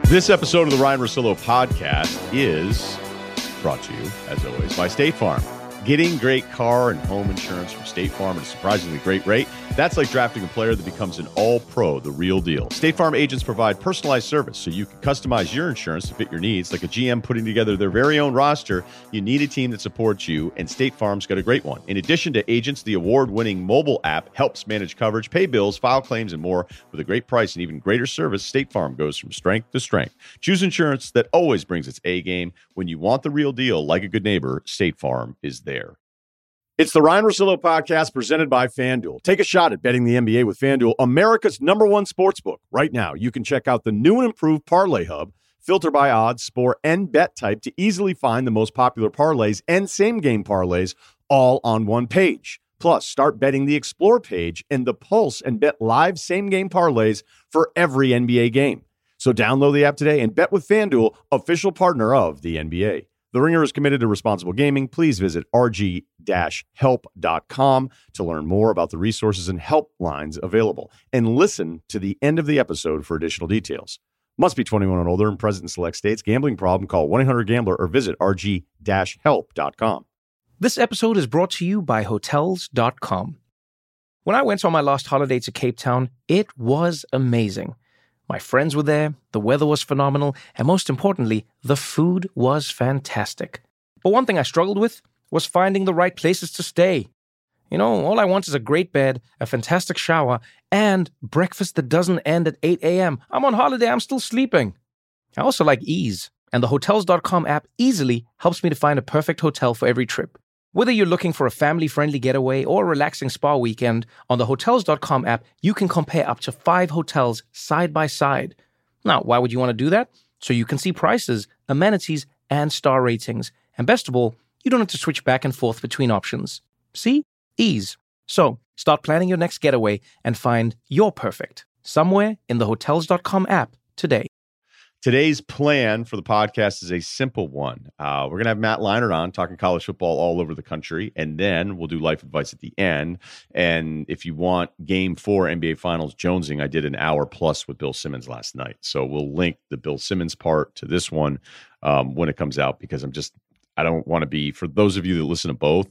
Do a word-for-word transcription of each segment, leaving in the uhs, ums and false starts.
This episode of the Ryan Russillo podcast is brought to you, as always, by State Farm. Getting great car and home insurance from State Farm at a surprisingly great rate, that's like drafting a player that becomes an all-pro, the real deal. State Farm agents provide personalized service so you can customize your insurance to fit your needs. Like a G M putting together their very own roster, you need a team that supports you, and State Farm's got a great one. In addition to agents, the award-winning mobile app helps manage coverage, pay bills, file claims, and more. With a great price and even greater service, State Farm goes from strength to strength. Choose insurance that always brings its A game. When you want the real deal, like a good neighbor, State Farm is there. It's the Ryan Russillo podcast presented by FanDuel. Take a shot at betting the N B A with FanDuel, America's number one sportsbook. Right now, you can check out the new and improved Parlay Hub, filter by odds, score, and bet type to easily find the most popular parlays and same-game parlays all on one page. Plus, start betting the Explore page and the Pulse and bet live same-game parlays for every N B A game. So download the app today and bet with FanDuel, official partner of the N B A. The Ringer is committed to responsible gaming. Please visit r g dash help dot com to learn more about the resources and helplines available. And listen to the end of the episode for additional details. Must be twenty-one and older and present in select states. Gambling problem? Call one eight hundred gambler or visit r g dash help dot com. This episode is brought to you by Hotels dot com. When I went on my last holiday to Cape Town, it was amazing. My friends were there, the weather was phenomenal, and most importantly, the food was fantastic. But one thing I struggled with was finding the right places to stay. You know, all I want is a great bed, a fantastic shower, and breakfast that doesn't end at eight a.m. I'm on holiday, I'm still sleeping. I also like ease, and the Hotels dot com app easily helps me to find a perfect hotel for every trip. Whether you're looking for a family-friendly getaway or a relaxing spa weekend, on the Hotels dot com app, you can compare up to five hotels side by side. Now, why would you want to do that? So you can see prices, amenities, and star ratings. And best of all, you don't have to switch back and forth between options. See? Ease. So, start planning your next getaway and find your perfect somewhere in the Hotels dot com app today. Today's plan for the podcast is a simple one. Uh, we're going to have Matt Leinart on talking college football all over the country, and then we'll do life advice at the end. And if you want Game four N B A Finals jonesing, I did an hour plus with Bill Simmons last night. So we'll link the Bill Simmons part to this one um, when it comes out, because I'm just, I don't want to be, for those of you that listen to both,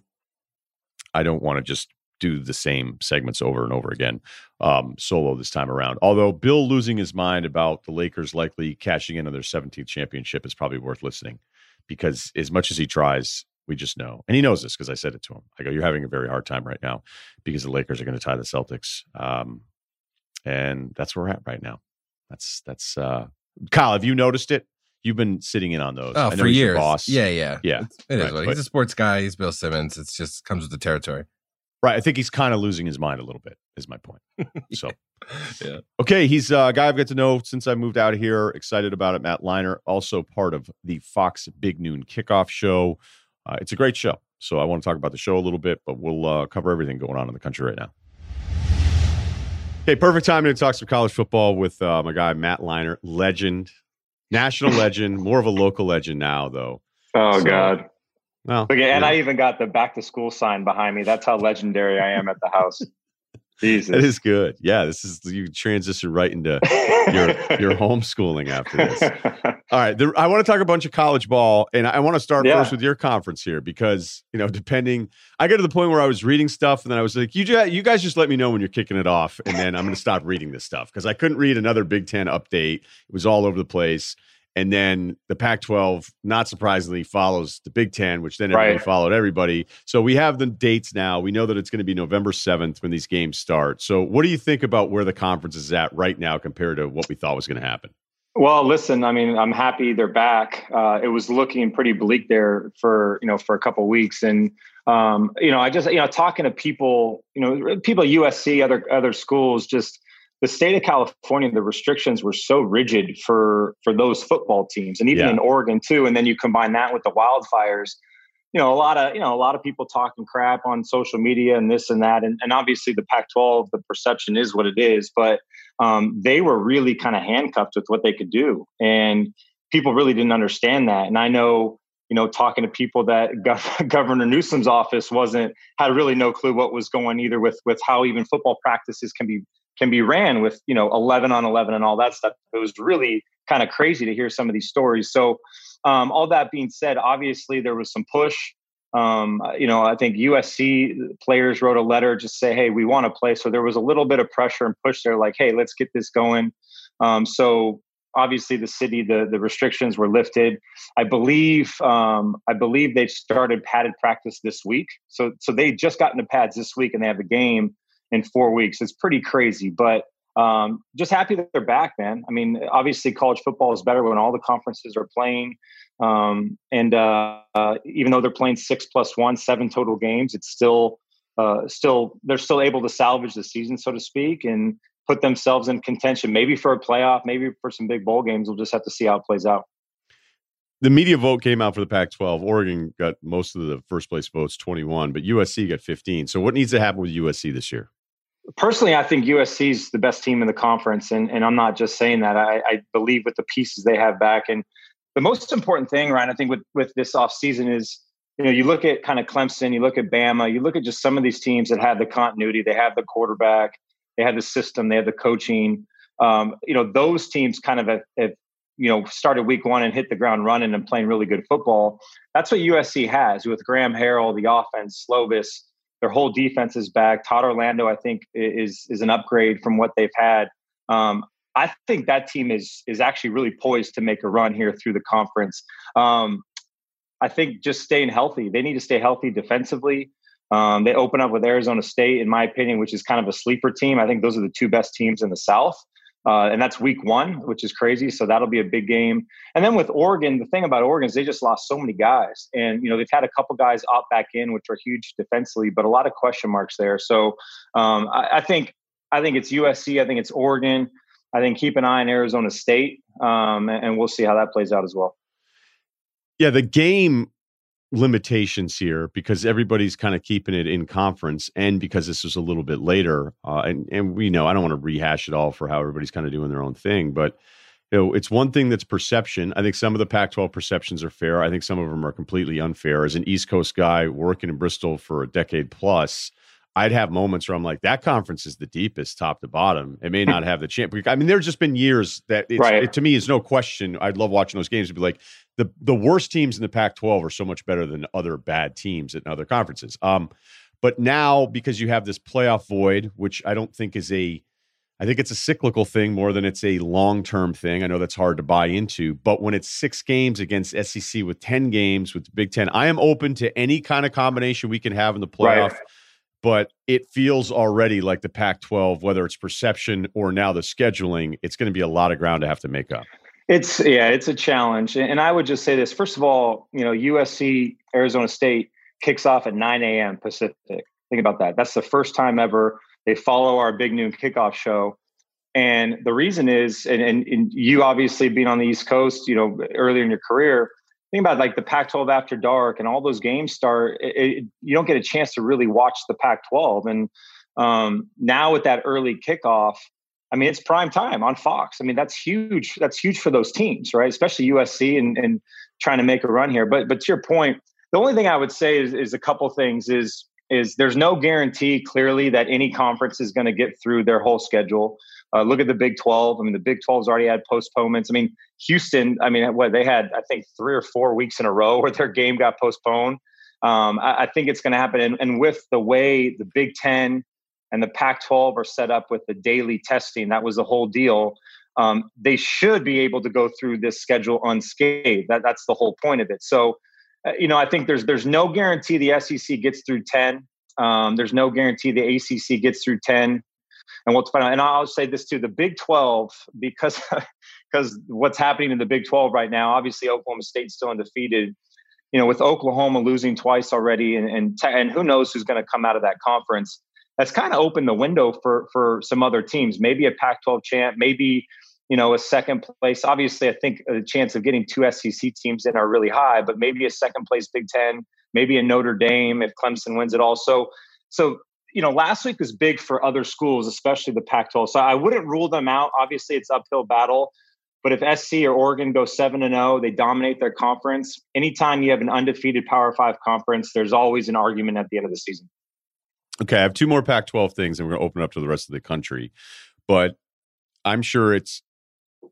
I don't want to just do the same segments over and over again um, solo this time around. Although Bill losing his mind about the Lakers likely cashing in on their seventeenth championship is probably worth listening, because as much as he tries, we just know. And he knows this because I said it to him. I go, you're having a very hard time right now because the Lakers are going to tie the Celtics. Um, and that's where we're at right now. That's, that's uh, Kyle, have you noticed it? You've been sitting in on those. Oh, I know for he's years. Your boss. Yeah, yeah. Yeah. It's, it is. Right, What, but- he's a sports guy. He's Bill Simmons. It's just comes with the territory. Right. I think he's kind of losing his mind a little bit, is my point. So, Yeah. okay. He's a guy I've got to know since I moved out of here. Excited about it. Matt Leinart, also part of the Fox Big Noon Kickoff Show. Uh, it's a great show. So I want to talk about the show a little bit, but we'll uh, cover everything going on in the country right now. Okay. Perfect time to talk some college football with uh, my guy, Matt Leinart, legend, national legend, more of a local legend now, though. Oh, So, God. Well, Okay, and yeah. I even got the back to school sign behind me. That's how legendary I am at the house. Jesus. That is good. Yeah, this is, you transition right into your your homeschooling after this. All right, there, I want to talk a bunch of college ball, and I want to start Yeah. first with your conference here, because you know, depending, I got to the point where I was reading stuff, and then I was like, you ju- you guys just let me know when you're kicking it off, and then I'm going to stop reading this stuff, because I couldn't read another Big Ten update. It was all over the place. And then the Pac twelve, not surprisingly, follows the Big Ten, which then everybody Right. followed everybody. So we have the dates now. We know that it's going to be November seventh when these games start. So what do you think about where the conference is at right now compared to what we thought was going to happen? Well, listen, I mean, I'm happy they're back. Uh, it was looking pretty bleak there for, you know, for a couple of weeks. And, um, you know, I just, you know, talking to people, you know, people at U S C, other, other schools, just the state of California, the restrictions were so rigid for, for those football teams, and even Yeah. in Oregon too. And then you combine that with the wildfires, you know, a lot of, you know, a lot of people talking crap on social media and this and that. And, and obviously the Pac twelve, the perception is what it is, but um, they were really kind of handcuffed with what they could do. And people really didn't understand that. And I know, you know, talking to people that Gov- Governor Newsom's office wasn't, had really no clue what was going either with, with how even football practices can be, can be ran with, you know, eleven on eleven and all that stuff. It was really kind of crazy to hear some of these stories. So um, all that being said, obviously there was some push. Um, you know, I think U S C players wrote a letter just say, hey, we want to play. So there was a little bit of pressure and push there, like, hey, let's get this going. Um, so obviously the city, the the restrictions were lifted. I believe um, I believe they've started padded practice this week. So so they just got into pads this week and they have a game in four weeks. It's pretty crazy, but um, just happy that they're back, man. I mean, obviously college football is better when all the conferences are playing. Um, and uh, uh, even though they're playing six plus one, seven total games, it's still uh, still they're still able to salvage the season, so to speak, and put themselves in contention, maybe for a playoff, maybe for some big bowl games. We'll just have to see how it plays out. The media vote came out for the Pac twelve. Oregon got most of the first place votes, twenty-one, but U S C got fifteen. So what needs to happen with U S C this year? Personally, I think U S C is the best team in the conference, and, and I'm not just saying that. I, I believe with the pieces they have back. And the most important thing, Ryan, I think with, with this offseason is, you know, you look at kind of Clemson, you look at Bama, you look at just some of these teams that have the continuity, they have the quarterback, they have the system, they have the coaching. Um, you know, those teams kind of have, have, you know, started week one and hit the ground running and playing really good football. That's what U S C has with Graham Harrell, the offense, Slovis, their whole defense is back. Todd Orlando, I think, is is an upgrade from what they've had. Um, I think that team is is actually really poised to make a run here through the conference. Um, I think just staying healthy. They need to stay healthy defensively. Um, they open up with Arizona State, in my opinion, which is kind of a sleeper team. I think those are the two best teams in the South. Uh, and that's week one, which is crazy. So that'll be a big game. And then with Oregon, the thing about Oregon is they just lost so many guys. And, you know, they've had a couple guys opt back in, which are huge defensively, but a lot of question marks there. So um, I, I think I think it's U S C. I think it's Oregon. I think keep an eye on Arizona State, um, and we'll see how that plays out as well. Yeah, the game limitations here, because everybody's kind of keeping it in conference, and because this is a little bit later, uh, and and we know I don't want to rehash it all for how everybody's kind of doing their own thing, but you know, it's one thing that's perception. I think some of the Pac twelve perceptions are fair. I think some of them are completely unfair. As an East Coast guy working in Bristol for a decade plus, I'd have moments where I'm like, that conference is the deepest, top to bottom. It may not have the chance. I mean, there's just been years that it's, right. it, to me is no question. I'd love watching those games to be like, the the worst teams in the Pac twelve are so much better than other bad teams in other conferences. Um, but now, because you have this playoff void, which I don't think is a, I think it's a cyclical thing more than it's a long-term thing. I know that's hard to buy into, but when it's six games against S E C with ten games with the Big Ten, I am open to any kind of combination we can have in the playoff. Right. But it feels already like the Pac twelve, whether it's perception or now the scheduling, it's going to be a lot of ground to have to make up. It's yeah, it's a challenge. And I would just say this. First of all, you know, U S C, Arizona State kicks off at nine a.m. Pacific. Think about that. That's the first time ever they follow our big noon kickoff show. And the reason is, and, and, and you obviously being on the East Coast, you know, earlier in your career, think about like the Pac twelve After Dark and all those games start, it, it, you don't get a chance to really watch the Pac twelve. And um, now with that early kickoff, I mean, it's prime time on Fox. I mean, that's huge. That's huge for those teams, right? Especially U S C and, and trying to make a run here. But but to your point, the only thing I would say is, is a couple things is, is there's no guarantee clearly that any conference is going to get through their whole schedule. Uh, look at the Big twelve. I mean, the Big twelve's already had postponements. I mean, Houston, I mean, what they had, I think three or four weeks in a row where their game got postponed. Um, I, I think it's going to happen. And, and with the way the Big Ten and the Pac twelve are set up with the daily testing, that was the whole deal. Um, they should be able to go through this schedule unscathed. That, that's the whole point of it. So, uh, you know, I think there's there's no guarantee the S E C gets through ten. Um, there's no guarantee the A C C gets through ten. And we'll find out. And I'll say this too: the Big twelve, because because what's happening in the Big twelve right now. Obviously, Oklahoma State's still undefeated. You know, with Oklahoma losing twice already, and and, and who knows who's going to come out of that conference. That's kind of opened the window for for some other teams. Maybe a Pac twelve champ, maybe, you know, a second place. Obviously, I think the chance of getting two S E C teams in are really high, but maybe a second place Big Ten, maybe a Notre Dame if Clemson wins it all. So, so you know, last week was big for other schools, especially the Pac twelve. So I wouldn't rule them out. Obviously, it's uphill battle. But if S C or Oregon go seven and oh, they dominate their conference. Anytime you have an undefeated Power Five conference, there's always an argument at the end of the season. Okay, I have two more Pac twelve things, and we're going to open up to the rest of the country. But I'm sure it's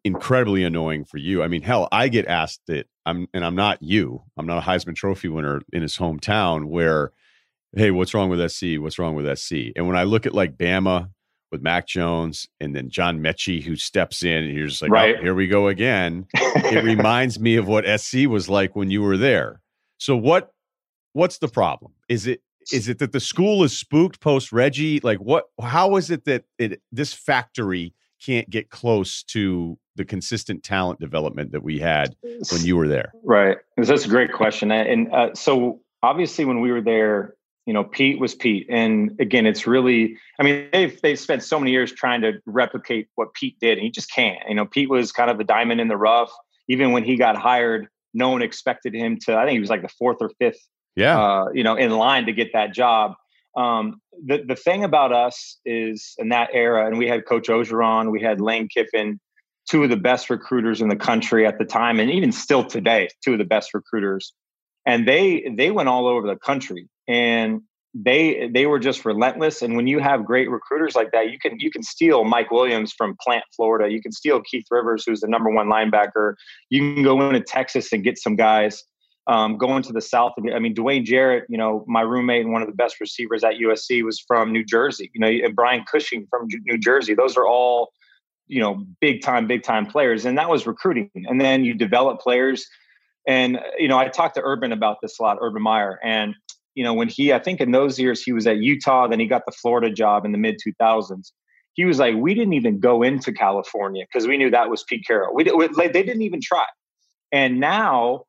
incredibly annoying for you. I mean, hell, I get asked it. I'm and I'm not you. I'm not a Heisman Trophy winner in his hometown. Where, hey, what's wrong with S C? What's wrong with S C? And when I look at like Bama with Mac Jones and then John Mechie who steps in, and you're just like, right. oh, here we go again. It reminds me of what S C was like when you were there. So what? What's the problem? Is it is it that the school is spooked post Reggie? Like what? How is it that it this factory can't get close to the consistent talent development that we had when you were there? Right. That's a great question. And uh, so obviously when we were there, you know, Pete was Pete. And again, it's really, I mean, they've, they've spent so many years trying to replicate what Pete did, and you just can't. You know, Pete was kind of the diamond in the rough. Even when he got hired, no one expected him to, I think he was like the fourth or fifth, yeah, uh, you know, in line to get that job. Um, the, the thing about us is in that era, and we had Coach Orgeron, we had Lane Kiffin, two of the best recruiters in the country at the time, and even still today, two of the best recruiters. And they they went all over the country, and they they were just relentless. And when you have great recruiters like that, you can you can steal Mike Williams from Plant, Florida. You can steal Keith Rivers, who's the number one linebacker. You can go into Texas and get some guys. Um, going to the South, I mean, Dwayne Jarrett, you know, my roommate and one of the best receivers at U S C was from New Jersey. You know, and Brian Cushing from New Jersey. Those are all, you know, big time, big time players, and that was recruiting. And then you develop players. And, you know, I talked to Urban about this a lot, Urban Meyer. And, you know, when he, I think in those years, he was at Utah, then he got the Florida job in the mid two thousands. He was like, we didn't even go into California because we knew that was Pete Carroll. We, we like, they didn't even try. And now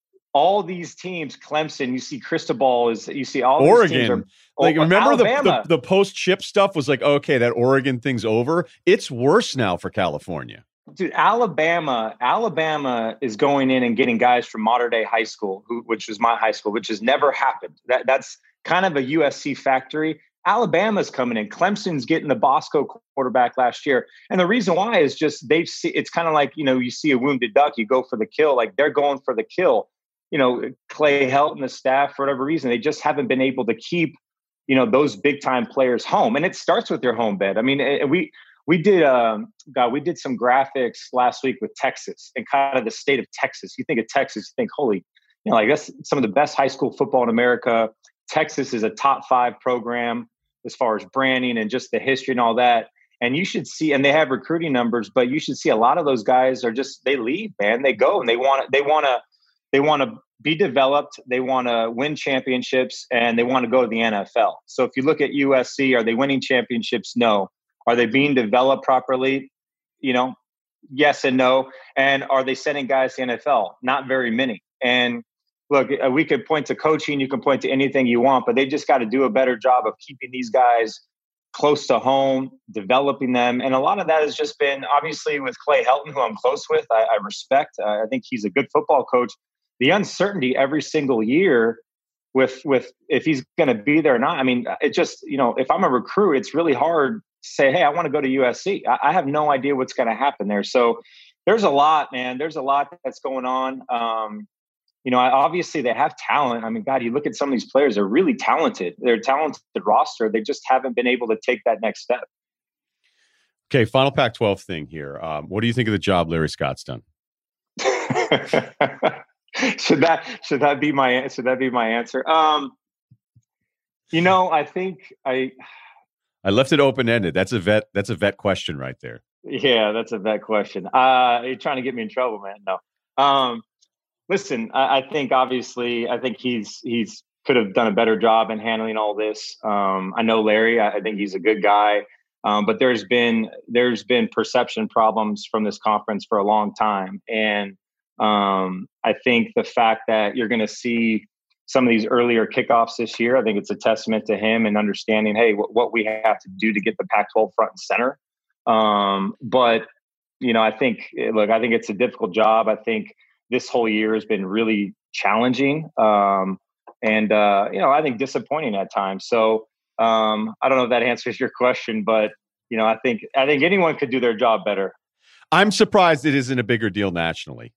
all these teams, Clemson, you see Cristobal is, you see all Oregon. These teams are, like, oh, remember the, Alabama. the, the post-chip stuff was like, okay, that Oregon thing's over. It's worse now for California. Dude, Alabama, Alabama is going in and getting guys from Mater Dei High School, who, which was my high school, which has never happened. That that's kind of a U S C factory. Alabama's coming in. Clemson's getting the Bosco quarterback last year. And the reason why is just they've see it's kind of like, you know, you see a wounded duck, you go for the kill. Like they're going for the kill. You know, Clay Helton, the staff, for whatever reason, they just haven't been able to keep, you know, those big time players home. And it starts with your home bed. I mean, we we did um God, we did some graphics last week with Texas and kind of the state of Texas. You think of Texas, you think, holy, you know, like that's some of the best high school football in America. Texas is a top five program as far as branding and just the history and all that. And you should see, and they have recruiting numbers, but you should see a lot of those guys are just, they leave, man. They go and they want to, they want to, they want to be developed. They want to win championships and they want to go to the N F L. So if you look at U S C, are they winning championships? No. Are they being developed properly? You know, yes and no. And are they sending guys to the N F L? Not very many. And look, we could point to coaching, you can point to anything you want, but they just got to do a better job of keeping these guys close to home, developing them. And a lot of that has just been, obviously, with Clay Helton, who I'm close with, I, I respect. Uh, I think he's a good football coach. The uncertainty every single year with, with if he's going to be there or not. I mean, it just, you know, if I'm a recruit, it's really hard to say, hey, I want to go to U S C. I, I have no idea what's going to happen there. So there's a lot, man. There's a lot that's going on. Um, You know, obviously they have talent. I mean, God, you look at some of these players, they're really talented. They're a talented roster. They just haven't been able to take that next step. Okay, final Pac twelve thing here. Um, what do you think of the job Larry Scott's done? should that should that be my should that be my answer? Um, you know, I think I I left it open ended. That's a vet. That's a vet question right there. Yeah, that's a vet question. Uh, you're trying to get me in trouble, man. No. Um, Listen, I, I think obviously, I think he's he's could have done a better job in handling all this. Um, I know Larry. I, I think he's a good guy, um, but there's been there's been perception problems from this conference for a long time, and um, I think the fact that you're going to see some of these earlier kickoffs this year, I think it's a testament to him and understanding, hey, what, what we have to do to get the Pac twelve front and center. Um, but you know, I think look, I think it's a difficult job. I think this whole year has been really challenging um, and, uh, you know, I think disappointing at times. So um, I don't know if that answers your question, but, you know, I think I think anyone could do their job better. I'm surprised it isn't a bigger deal nationally, though.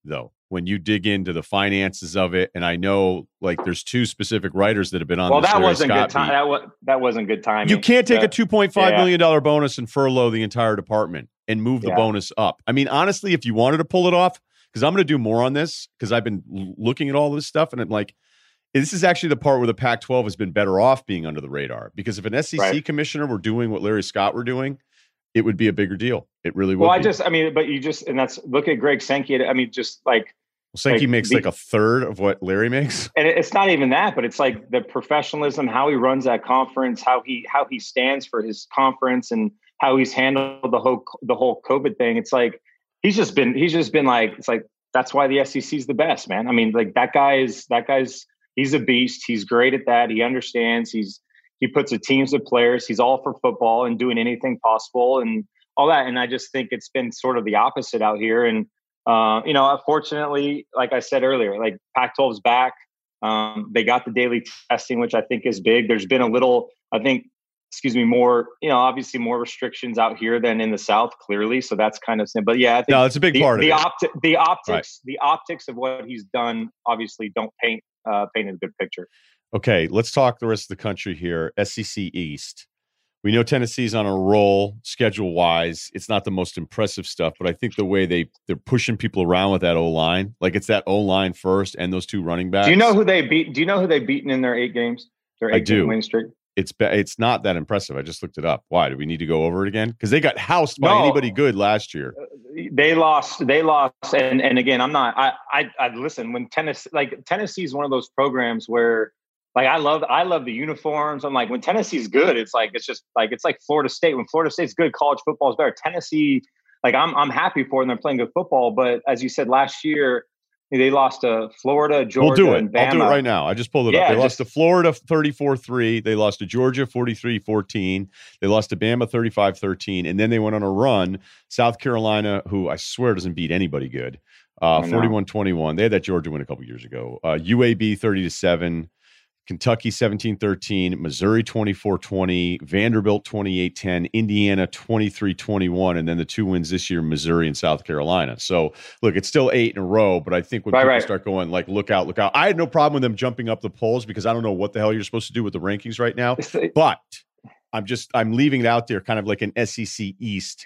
when you dig into the finances of it. And I know like there's two specific writers that have been on. Well, this that Larry wasn't Scott good time. beat. That was that wasn't good timing. You can't take uh, a two point five yeah. million dollar bonus and furlough the entire department and move the Yeah. bonus up. I mean, honestly, if you wanted to pull it off, because I'm going to do more on this because I've been l- looking at all this stuff and I'm like, this is actually the part where the Pac twelve has been better off being under the radar, because if an S E C Right. commissioner were doing what Larry Scott were doing, it would be a bigger deal. It really would. Well, I be. just, I mean, but you just, and that's, look at Greg Sankey. I mean, just like, Sankey like makes the- like a third of what Larry makes. and it- it's not even that, but it's like the professionalism, how he runs that conference, how he, how he stands for his conference and how he's handled the whole, the whole COVID thing. It's like, he's just been, he's just been like, it's like, that's why the S E C is the best, man. I mean, like that guy is, that guy's, he's a beast. He's great at that. He understands. He's, he puts a teams of players. He's all for football and doing anything possible and all that. And I just think it's been sort of the opposite out here. And, uh, you know, fortunately, like I said earlier, like Pac twelve is back. Um, they got the daily testing, which I think is big. There's been a little, I think, excuse me, more, you know, obviously more restrictions out here than in the South, clearly. So that's kind of, but yeah, I think No, it's a big the, part of the it. opti- the optics, Right. the optics of what he's done, obviously don't paint, uh, paint a good picture. Okay, let's talk the rest of the country here. S E C East. We know Tennessee's on a roll schedule wise. It's not the most impressive stuff, but I think the way they they're pushing people around with that O line, like it's that O line first and those two running backs. Do you know who they beat? Do you know who they beaten in their eight games? Their I eight do. game win streak. It's be- it's not that impressive. I just looked it up. Why do we need to go over it again? Because they got housed by No. anybody good last year. They lost. They lost. And and again, I'm not. I I, I listen when Tennessee, like Tennessee is one of those programs where. Like I love, I love the uniforms. I'm like, when Tennessee's good, it's like it's just like it's like Florida State. When Florida State's good, college football is better. Tennessee, like I'm, I'm happy for them. They're playing good football. But as you said last year, they lost to Florida, Georgia, We'll do it. and Bama. I'll do it right now. I just pulled it Yeah, up. They just- lost to Florida thirty-four three. They lost to Georgia forty-three fourteen. They lost to Bama thirty-five thirteen. And then they went on a run. South Carolina, who I swear doesn't beat anybody good, uh, I know. forty-one twenty-one. They had that Georgia win a couple years ago. Uh, U A B thirty to seven. Kentucky seventeen thirteen, Missouri twenty-four twenty, Vanderbilt twenty-eight ten, Indiana twenty-three twenty-one, and then the two wins this year, Missouri and South Carolina. So, look, it's still eight in a row, but I think when Right, people right. start going, like, look out, look out. I had no problem with them jumping up the polls because I don't know what the hell you're supposed to do with the rankings right now. But I'm just, I'm leaving it out there kind of like an S E C East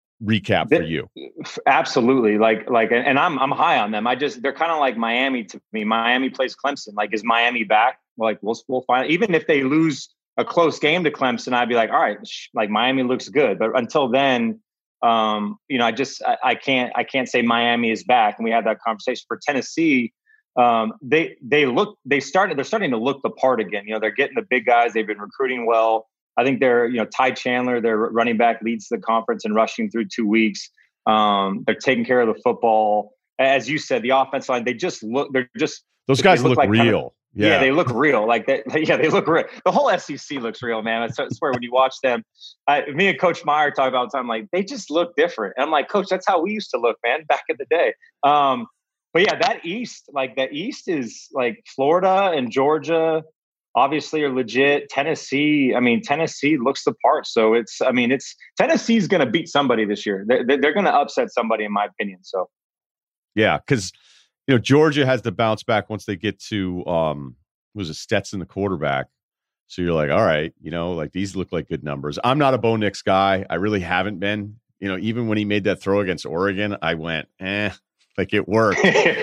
recap for you. Absolutely. Like, like, and I'm, I'm high on them. I just, they're kind of like Miami to me. Miami plays Clemson. Like, is Miami back? Like, we'll, we'll find, even if they lose a close game to Clemson, I'd be like, all right, sh- like Miami looks good. But until then, um, you know, I just, I, I can't, I can't say Miami is back. And we had that conversation for Tennessee. Um, they, they look, they started, they're starting to look the part again. You know, they're getting the big guys. They've been recruiting well. I think they're, you know, Ty Chandler, their running back, leads the conference in rushing through two weeks. Um, they're taking care of the football. As you said, the offensive line, they just look, they're just, Those they guys look look like real. kind of- yeah. yeah, they look real. Like that. Yeah, they look real. The whole S E C looks real, man. I swear when you watch them, I, me and Coach Meyer talk about it all the time. Like they just look different. And I'm like, Coach, that's how we used to look, man, back in the day. Um, but yeah, that East, like that East is like Florida and Georgia, obviously are legit. Tennessee, I mean, Tennessee looks the part. So it's, I mean, it's Tennessee's going to beat somebody this year. They're, they're going to upset somebody, in my opinion. So Yeah, because you know Georgia has to bounce back once they get to um, was it Stetson, the quarterback. So you're like, all right, you know, like these look like good numbers. I'm not a Bo Nix guy. I really haven't been. You know, even when he made that throw against Oregon, I went, eh, like it worked.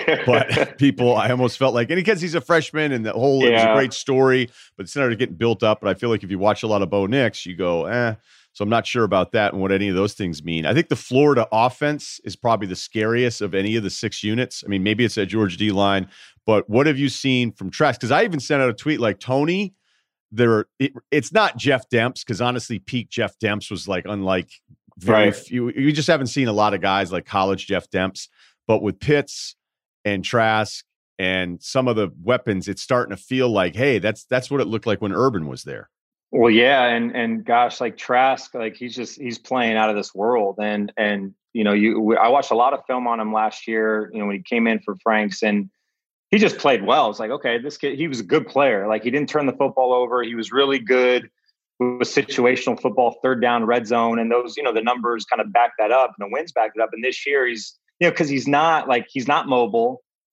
But people, I almost felt like, and because he's a freshman, and the whole it was a Yeah. great story, but it's started getting built up. But I feel like if you watch a lot of Bo Nix, you go, eh. So I'm not sure about that and what any of those things mean. I think the Florida offense is probably the scariest of any of the six units. I mean, maybe it's that Georgia D line, but what have you seen from Trask? Because I even sent out a tweet like Tony. There, it, it's not Jeff Demps, because honestly, peak Jeff Demps was like unlike very Right. few. You just haven't seen a lot of guys like college Jeff Demps, but with Pitts and Trask and some of the weapons, it's starting to feel like, hey, that's that's what it looked like when Urban was there. Well, yeah, and and gosh, like Trask, like he's just he's playing out of this world, and and you know, you I watched a lot of film on him last year. You know, when he came in for Franks, and he just played well. It's like, okay, this kid, he was a good player. Like he didn't turn the football over. He was really good with situational football, third down, red zone, and those, you know, the numbers kind of back that up, and the wins backed it up. And this year, he's, you know, because he's not like he's not mobile.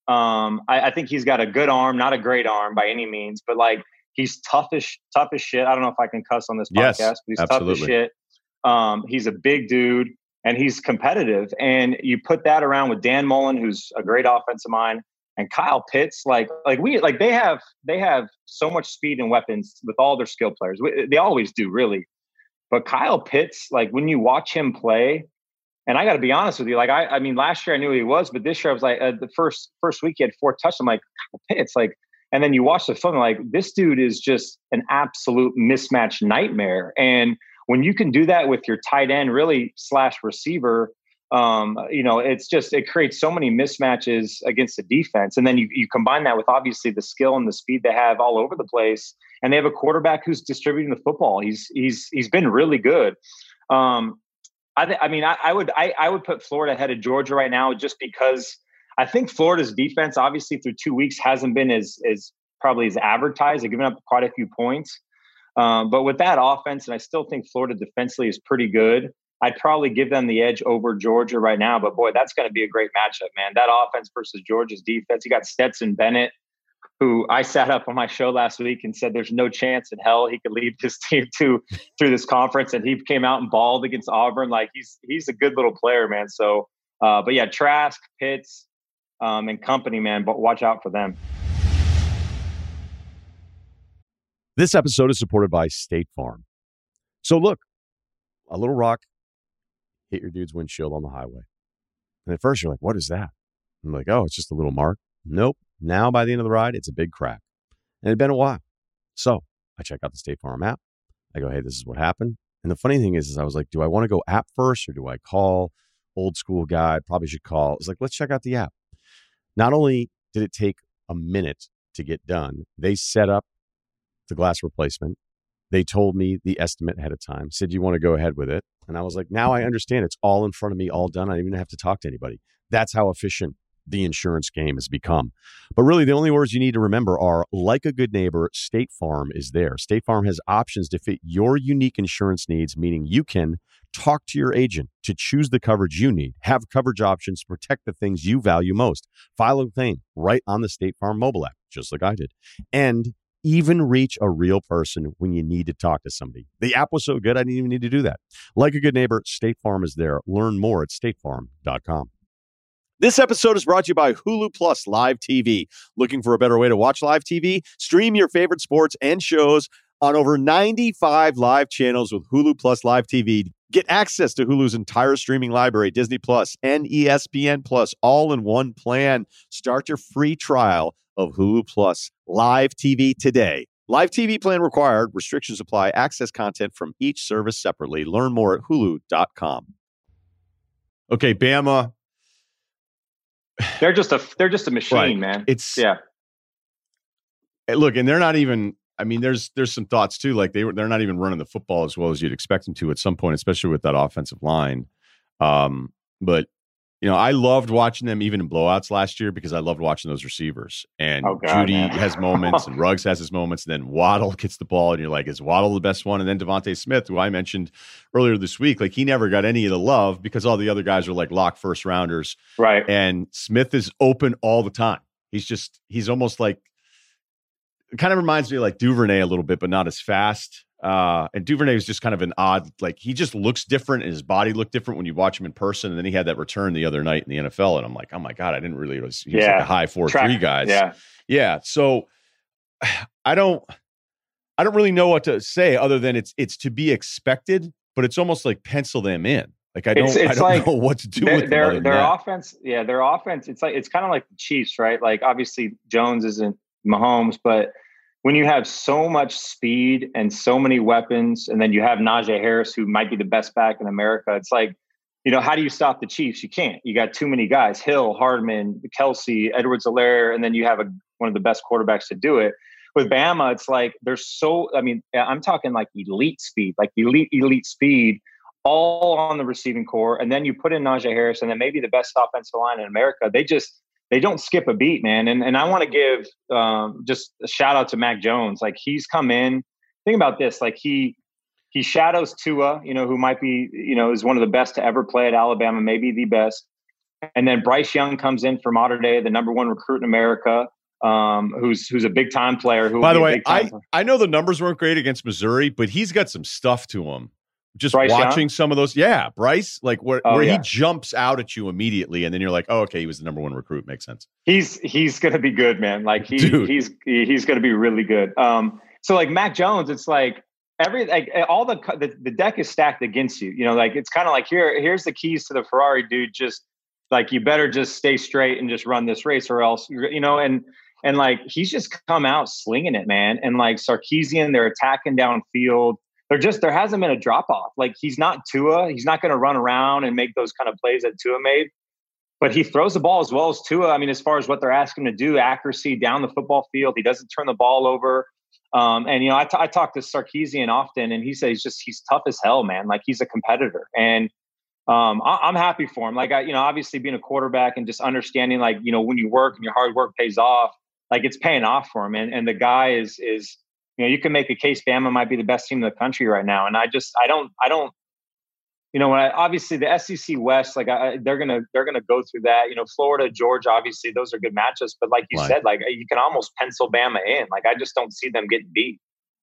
Um, I, I think he's got a good arm, not a great arm by any means, but like he's tough as tough as shit. I don't know if I can cuss on this podcast, Yes, but he's absolutely. tough as shit. Um, he's a big dude and he's competitive. And you put that around with Dan Mullen, who's a great offensive mind, and Kyle Pitts. Like, like we, like they have, they have so much speed and weapons with all their skill players. We, they always do, really. But Kyle Pitts, like when you watch him play, and I got to be honest with you, like I, I mean, last year I knew who he was, but this year I was like, uh, the first first week he had four touchdowns. I'm like, Kyle Pitts, like, and then you watch the film, like this dude is just an absolute mismatch nightmare. And when you can do that with your tight end, really slash receiver, um, you know, it's just it creates so many mismatches against the defense. And then you you combine that with obviously the skill and the speed they have all over the place, and they have a quarterback who's distributing the football. He's he's he's been really good. Um, I, th- I mean, I, I would I, I would put Florida ahead of Georgia right now just because I think Florida's defense, obviously through two weeks, hasn't been as as probably as advertised. They've given up quite a few points, um, but with that offense, and I still think Florida defensively is pretty good. I'd probably give them the edge over Georgia right now. But boy, that's going to be a great matchup, man. That offense versus Georgia's defense. You got Stetson Bennett, who I sat up on my show last week and said there's no chance in hell he could lead his team to through this conference, and he came out and balled against Auburn. Like he's he's a good little player, man. So, uh, but yeah, Trask, Pitts, um, and company, man. But watch out for them. This episode is supported by State Farm. So look, a little rock hit your dude's windshield on the highway, and at first you're like, "What is that?" I'm like, "Oh, it's just a little mark." Nope. Now, by the end of the ride, it's a big crack. And it had been a while. So I check out the State Farm app. I go, hey, this is what happened. And the funny thing is, is I was like, do I want to go app first or do I call? Old school guy, probably should call. It's like, let's check out the app. Not only did it take a minute to get done, they set up the glass replacement. They told me the estimate ahead of time, said, you want to go ahead with it? And I was like, now I understand. It's all in front of me, all done. I don't even have to talk to anybody. That's how efficient the insurance game has become. But really, the only words you need to remember are, like a good neighbor, State Farm is there. State Farm has options to fit your unique insurance needs, meaning you can talk to your agent to choose the coverage you need, have coverage options to protect the things you value most, file a claim right on the State Farm mobile app, just like I did, and even reach a real person when you need to talk to somebody. The app was so good, I didn't even need to do that. Like a good neighbor, State Farm is there. Learn more at state farm dot com. This episode is brought to you by Hulu Plus Live T V. Looking for a better way to watch live T V? Stream your favorite sports and shows on over ninety-five live channels with Hulu Plus Live T V. Get access to Hulu's entire streaming library, Disney Plus and E S P N Plus, all in one plan. Start your free trial of Hulu Plus Live T V today. Live T V plan required. Restrictions apply. Access content from each service separately. Learn more at hulu dot com. Okay, Bama. They're just a they're just a machine, right. man. It's yeah. Look, and they're not even. I mean, there's there's some thoughts too. Like they were, they're not even running the football as well as you'd expect them to at some point, especially with that offensive line. Um, but you know, I loved watching them even in blowouts last year because I loved watching those receivers. And oh, God, Judy man. has moments, and Ruggs has his moments, and then Waddle gets the ball, and you're like, is Waddle the best one? And then Devontae Smith, who I mentioned earlier this week, like he never got any of the love because all the other guys are like lock first rounders, right? And Smith is open all the time. He's just he's almost like. It kind of reminds me of like Duvernay a little bit, but not as fast. Uh, and Duvernay is just kind of an odd, like he just looks different and his body looked different when you watch him in person. And then he had that return the other night in the N F L. And I'm like, oh my God, I didn't really, he was, he was yeah. like a high four, Track. three guys. Yeah. Yeah. So I don't, I don't really know what to say other than it's, it's to be expected, but it's almost like pencil them in. Like, I don't, it's, it's I don't like, know what to do their, with them their, other than their that. offense. Yeah. Their offense. It's like, it's kind of like the Chiefs, right? Like obviously Jones isn't Mahomes, but when you have so much speed and so many weapons, and then you have Najee Harris, who might be the best back in America, it's like, you know, how do you stop the Chiefs? You can't. You got too many guys: Hill, Hardman, Kelsey, Edwards-Helaire, and then you have a, one of the best quarterbacks to do it. With Bama, it's like there's so. I mean, I'm talking like elite speed, like elite, elite speed, all on the receiving core, and then you put in Najee Harris, and then maybe the best offensive line in America. They just. They don't skip a beat, man. And and I want to give um, just a shout out to Mac Jones. Like he's come in. Think about this. Like he he shadows Tua, you know, who might be, you know, is one of the best to ever play at Alabama, maybe the best. And then Bryce Young comes in for Mater Dei, the number one recruit in America, um, who's who's a big time player. Who, by the way, I, I know the numbers weren't great against Missouri, but he's got some stuff to him. Just Bryce watching Young? Some of those, yeah, Bryce, like where, oh, where yeah. he jumps out at you immediately, and then you're like, oh, okay, he was the number one recruit. Makes sense. He's he's gonna be good, man. Like he Dude. he's he's gonna be really good. Um, so like Mac Jones, it's like. Every like all the, the the deck is stacked against you. You know, like it's kind of like here here's the keys to the Ferrari, dude. Just like you better just stay straight and just run this race, or else you know. And and like he's just come out slinging it, man. And like Sarkisian, they're attacking downfield. They're just there hasn't been a drop off. Like he's not Tua. He's not going to run around and make those kind of plays that Tua made. But he throws the ball as well as Tua. I mean, as far as what they're asking him to do, accuracy down the football field. He doesn't turn the ball over. Um, and, you know, I, t- I talk to Sarkisian often, and he says he's just, he's tough as hell, man. Like he's a competitor. And um, I- I'm happy for him. Like, I, you know, obviously being a quarterback and just understanding, like, you know, when you work and your hard work pays off, like it's paying off for him. And, and the guy is, is, you know, you can make a case Bama might be the best team in the country right now. And I just, I don't, I don't, you know, when I, obviously the S E C West, like I, they're going to, they're going to go through that, you know, Florida, Georgia, obviously those are good matchups, but like you right. said, like you can almost pencil Bama in. Like, I just don't see them getting beat.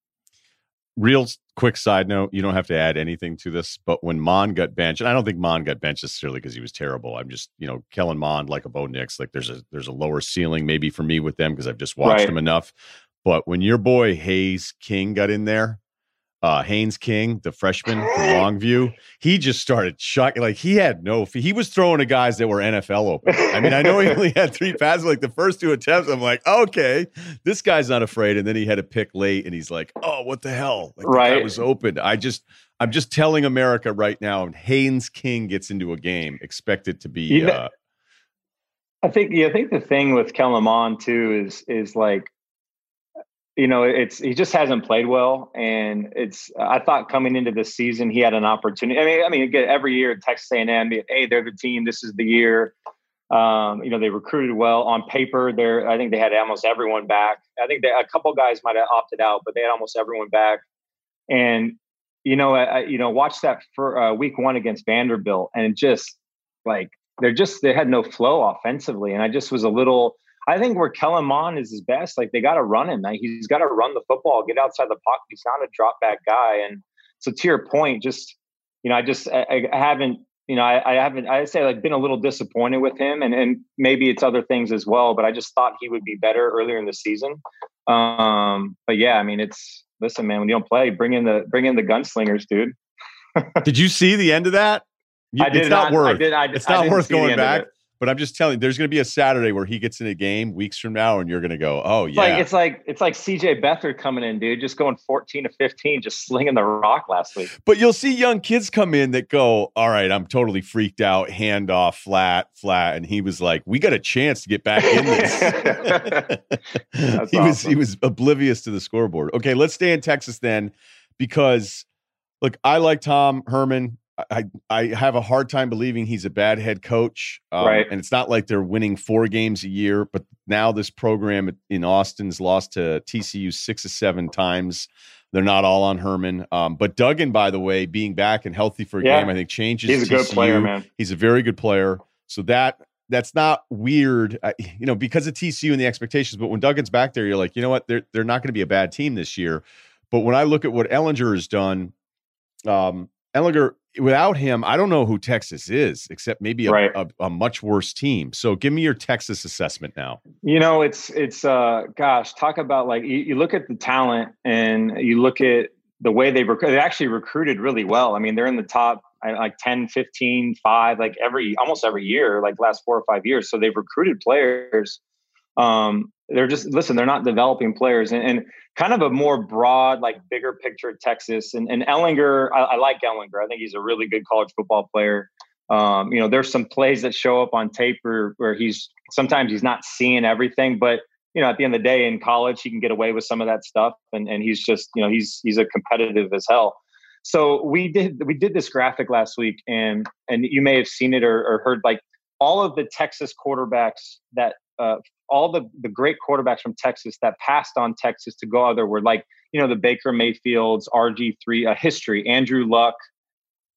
Real quick side note, you don't have to add anything to this, but when Mond got benched, and I don't think Mond got benched necessarily because he was terrible. I'm just, you know, Kellen Mond, like a Bo Nix, like there's a, there's a lower ceiling maybe for me with them because I've just watched right. them enough. But when your boy Hayes King got in there, Uh, Haynes King, the freshman from Longview, he just started shocking. Like he had no, he was throwing to guys that were N F L open. I mean, I know he only had three passes, like the first two attempts. I'm like, okay, this guy's not afraid. And then he had a pick late, and he's like, oh, what the hell? Like right. the guy was open. I just, I'm just telling America right now, and Haynes King gets into a game, expect it to be. You know, uh, I think, yeah, I think the thing with Kellen Mond too is, is like. You know, it's he just hasn't played well, and it's. I thought coming into this season he had an opportunity. I mean, I mean, again, every year at Texas A and M, hey, they're the team. This is the year. Um, you know, they recruited well on paper. They're. I think they had almost everyone back. I think they, a couple guys might have opted out, but they had almost everyone back. And you know, I, you know, watch that for uh, week one against Vanderbilt, and just like they're just they had no flow offensively, and I just was a little. I think where Kellen Mond is his best, like they got to run him. Like, he's got to run the football, get outside the pocket. He's not a drop back guy. And so to your point, just, you know, I just, I, I haven't, you know, I, I haven't, I say like been a little disappointed with him, and, and maybe it's other things as well, but I just thought he would be better earlier in the season. Um, but yeah, I mean, it's, listen, man, when you don't play, bring in the, bring in the gunslingers, dude. Did you see the end of that? You, I did it's not, not worth, I did, I, it's not I worth going back. But I'm just telling you, there's going to be a Saturday where he gets in a game weeks from now, and you're going to go, "Oh it's yeah." Like, it's like it's like C J Beathard coming in, dude, just going fourteen to fifteen, just slinging the rock last week. But you'll see young kids come in that go, "All right, I'm totally freaked out, hand off, flat, flat," and he was like, "We got a chance to get back in this." he awesome. was he was oblivious to the scoreboard. Okay, let's stay in Texas then, because look, I like Tom Herman. I, I have a hard time believing he's a bad head coach. Um, right. And it's not like they're winning four games a year, but now this program in Austin's lost to T C U six or seven times. They're not all on Herman. Um, but Duggan, by the way, being back and healthy for a yeah. game, I think changes He's a T C U. good player, man. He's a very good player. So that that's not weird, uh, you know, because of T C U and the expectations. But when Duggan's back there, you're like, you know what? They're, they're not going to be a bad team this year. But when I look at what Ehlinger has done, um, Ehlinger, without him, I don't know who Texas is, except maybe a, right. a, a much worse team. So give me your Texas assessment now. You know, it's, it's uh, gosh, talk about like, you, you look at the talent and you look at the way they rec- they actually recruited really well. I mean, they're in the top like ten, fifteen, five, like every, almost every year, like last four or five years. So they've recruited players. Um, they're just, listen, they're not developing players, and, and kind of a more broad, like bigger picture Texas. And, and Ehlinger, I, I like Ehlinger. I think he's a really good college football player. Um, you know, there's some plays that show up on tape where, where he's, sometimes he's not seeing everything, but you know, at the end of the day in college, he can get away with some of that stuff. And, and he's just, you know, he's, he's a competitive as hell. So we did, we did this graphic last week, and, and you may have seen it or, or heard like all of the Texas quarterbacks that, uh, all the, the great quarterbacks from Texas that passed on Texas to go other were like, you know, the Baker Mayfields, R G three, a history, Andrew Luck,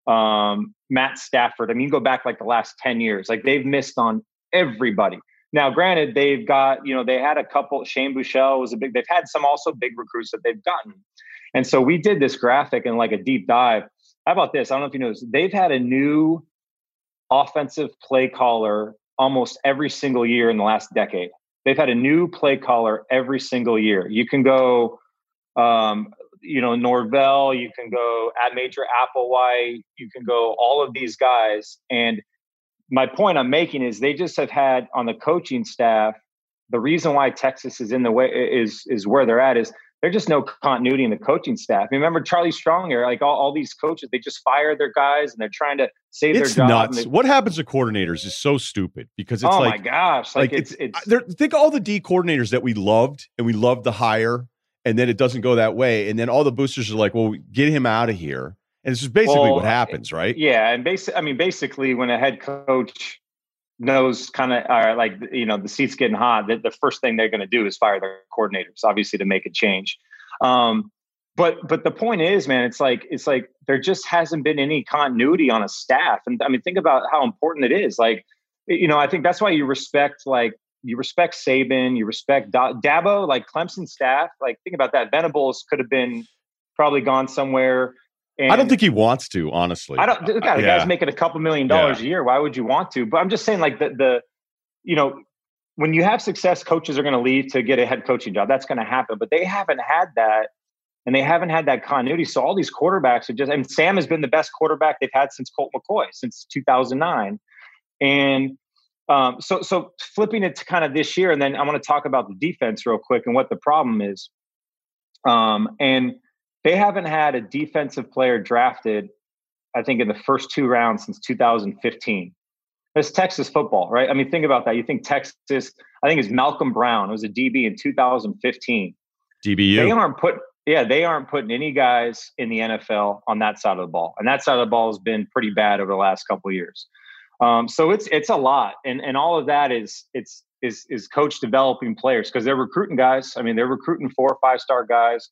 um, Matt Stafford. I mean, you go back like the last ten years, like they've missed on everybody. Now, granted, they've got, you know, they had a couple, Shane Buechele was a big, they've had some also big recruits that they've gotten. And so we did this graphic and like a deep dive. How about this? I don't know if you know this. They've had a new offensive play caller almost every single year in the last decade. They've had a new play caller every single year. You can go, um, you know, Norvell, you can go at Major Applewhite, you can go all of these guys. And my point I'm making is they just have had on the coaching staff, the reason why Texas is in the way is, is where they're at is there's just no continuity in the coaching staff. Remember Charlie Strong here, like all, all these coaches, they just fire their guys and they're trying to save it's their job. Nuts. They, what happens to coordinators is so stupid because it's oh like, my gosh, like, like it's, it's, it's think of all the D coordinators that we loved and we loved to hire, and then it doesn't go that way. And then all the boosters are like, well, get him out of here. And this is basically well, what happens, right? Yeah. And basically, I mean, basically when a head coach knows kind of uh, like, you know, the seat's getting hot, the, the first thing they're going to do is fire their coordinators, obviously, to make a change. Um, but, but the point is, man, it's like, it's like, there just hasn't been any continuity on a staff. And I mean, think about how important it is. Like, you know, I think that's why you respect, like, you respect Saban, you respect da- Dabo, like Clemson staff. Like, think about that. Venables could have been probably gone somewhere. And I don't think he wants to, honestly. I don't. God, the yeah. guy's making a couple million dollars yeah. a year. Why would you want to? But I'm just saying, like the the, you know, when you have success, coaches are going to leave to get a head coaching job. That's going to happen. But they haven't had that, and they haven't had that continuity. So all these quarterbacks are just. I mean, Sam has been the best quarterback they've had since Colt McCoy, since two thousand nine, and um, so so flipping it to kind of this year, and then I want to talk about the defense real quick and what the problem is, um, and. They haven't had a defensive player drafted, I think, in the first two rounds since two thousand fifteen. It's Texas football, right? I mean, think about that. You think Texas, I think it's Malcolm Brown. It was a D B in two thousand fifteen. D B U. They aren't put, yeah, they aren't putting any guys in the N F L on that side of the ball. And that side of the ball has been pretty bad over the last couple of years. Um, so it's it's a lot. And and all of that is it's is is coach developing players because they're recruiting guys. I mean, they're recruiting four or five star guys.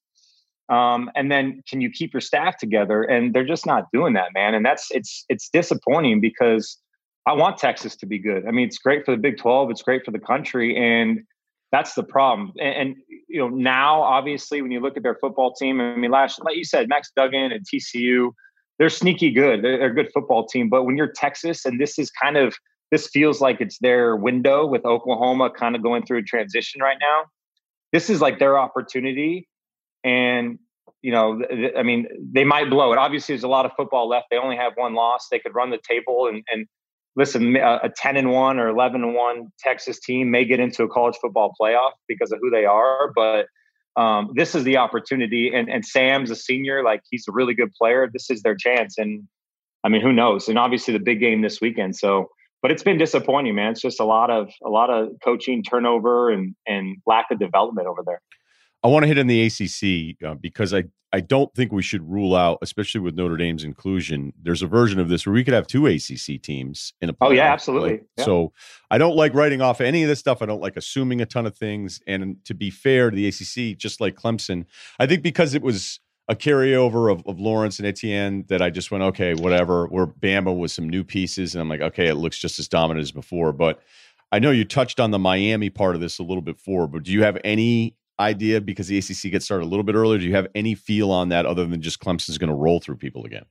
Um, and then can you keep your staff together? And they're just not doing that, man. And that's, it's, it's disappointing because I want Texas to be good. I mean, it's great for the Big twelve. It's great for the country. And that's the problem. And, and you know, now, obviously, when you look at their football team, I mean, last, like you said, Max Duggan and T C U, they're sneaky good. They're, they're a good football team. But when you're Texas, and this is kind of, this feels like it's their window with Oklahoma kind of going through a transition right now. This is like their opportunity. And, you know, th- I mean, they might blow it. Obviously, there's a lot of football left. They only have one loss. They could run the table and, and listen, a, a ten and one or eleven and one Texas team may get into a college football playoff because of who they are. But um, this is the opportunity. And, and Sam's a senior. Like, he's a really good player. This is their chance. And I mean, who knows? And obviously the big game this weekend. So, but it's been disappointing, man. It's just a lot of, a lot of coaching turnover and, and lack of development over there. I want to hit on the A C C uh, because I, I don't think we should rule out, especially with Notre Dame's inclusion. There's a version of this where we could have two A C C teams in a playoff. Oh, yeah, absolutely. Like, yeah. So I don't like writing off any of this stuff. I don't like assuming a ton of things. And to be fair to the A C C, just like Clemson, I think because it was a carryover of, of Lawrence and Etienne that I just went, okay, whatever. Where Bama with some new pieces. And I'm like, okay, it looks just as dominant as before. But I know you touched on the Miami part of this a little bit before, but do you have any idea, because the A C C gets started a little bit earlier, do you have any feel on that other than just Clemson's going to roll through people again?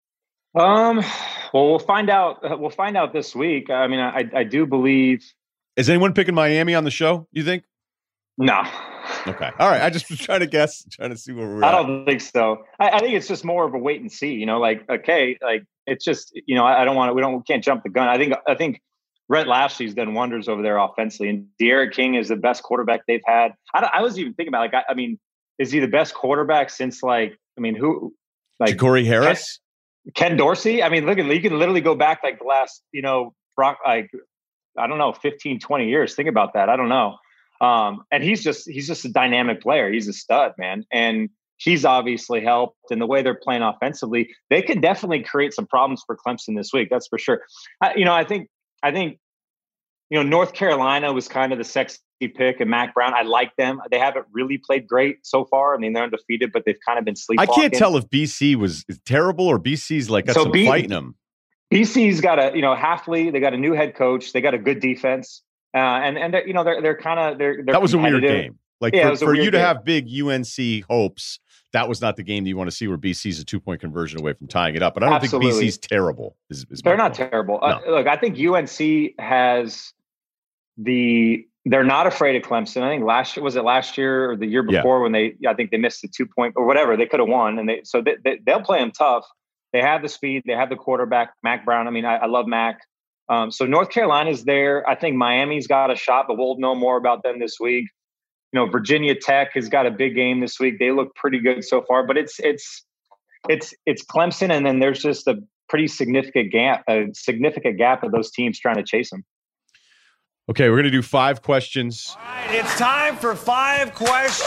Um, well, we'll find out. We'll find out this week. I mean, I, I do believe. Is anyone picking Miami on the show, you think? No. Okay. All right. I just was trying to guess, trying to see where we're I at. I don't think so. I, I think it's just more of a wait and see, you know, like, okay, like it's just, you know, I, I don't want to, we don't, we can't jump the gun. I think, I think, Rhett Lashley's done wonders over there offensively, and De'Aaron King is the best quarterback they've had. I, I was even thinking about, like, I, I mean, is he the best quarterback since, like, I mean, who, like Ja'Cory Harris, Ken, Ken Dorsey? I mean, look at, you can literally go back like the last, you know, like, I don't know, fifteen, twenty years. Think about that. I don't know. Um, and he's just, he's just a dynamic player. He's a stud, man. And he's obviously helped, and the way they're playing offensively, they could definitely create some problems for Clemson this week. That's for sure. I, you know, I think, I think, you know, North Carolina was kind of the sexy pick, and Mac Brown, I like them. They haven't really played great so far. I mean, they're undefeated, but they've kind of been I sleepwalking. can't tell if B C was terrible or B C's like got So some B- fight in them. B C's got a, you know, Hafley. They got a new head coach. They got a good defense, uh, and and they're, you know they're they're kind of they're, they're That was a weird game. Like Yeah, it for, was a for weird you to game. have big U N C hopes, that was not the game that you want to see where B C's a two point conversion away from tying it up. But I don't Absolutely. think B C's terrible. Is, is They're my not point. terrible. No. Uh, look, I think U N C has the. They're not afraid of Clemson. I think last year was it last year or the year Yeah. before when they. I think they missed the two point or whatever. They could have won, and they so they, they, they'll play them tough. They have the speed. They have the quarterback, Mac Brown. I mean, I, I love Mac. Um, so North Carolina's there. I think Miami's got a shot, but we'll know more about them this week. You know, Virginia Tech has got a big game this week. They look pretty good so far, but it's it's it's it's Clemson, and then there's just a pretty significant gap, a significant gap of those teams trying to chase them. Okay, we're going to do five questions. All right, it's time for five questions.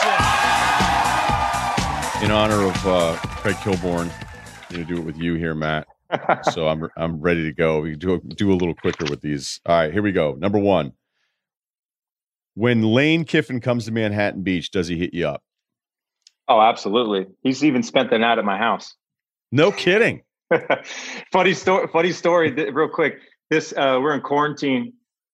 In honor of uh, Craig Kilborn, I'm going to do it with you here, Matt. So I'm I'm ready to go. We can do do a little quicker with these. All right, here we go. Number one. When Lane Kiffin comes to Manhattan Beach, does he hit you up? Oh, absolutely. He's even spent the night at my house. No kidding. funny story. Funny story. th- Real quick. This uh, we're in quarantine,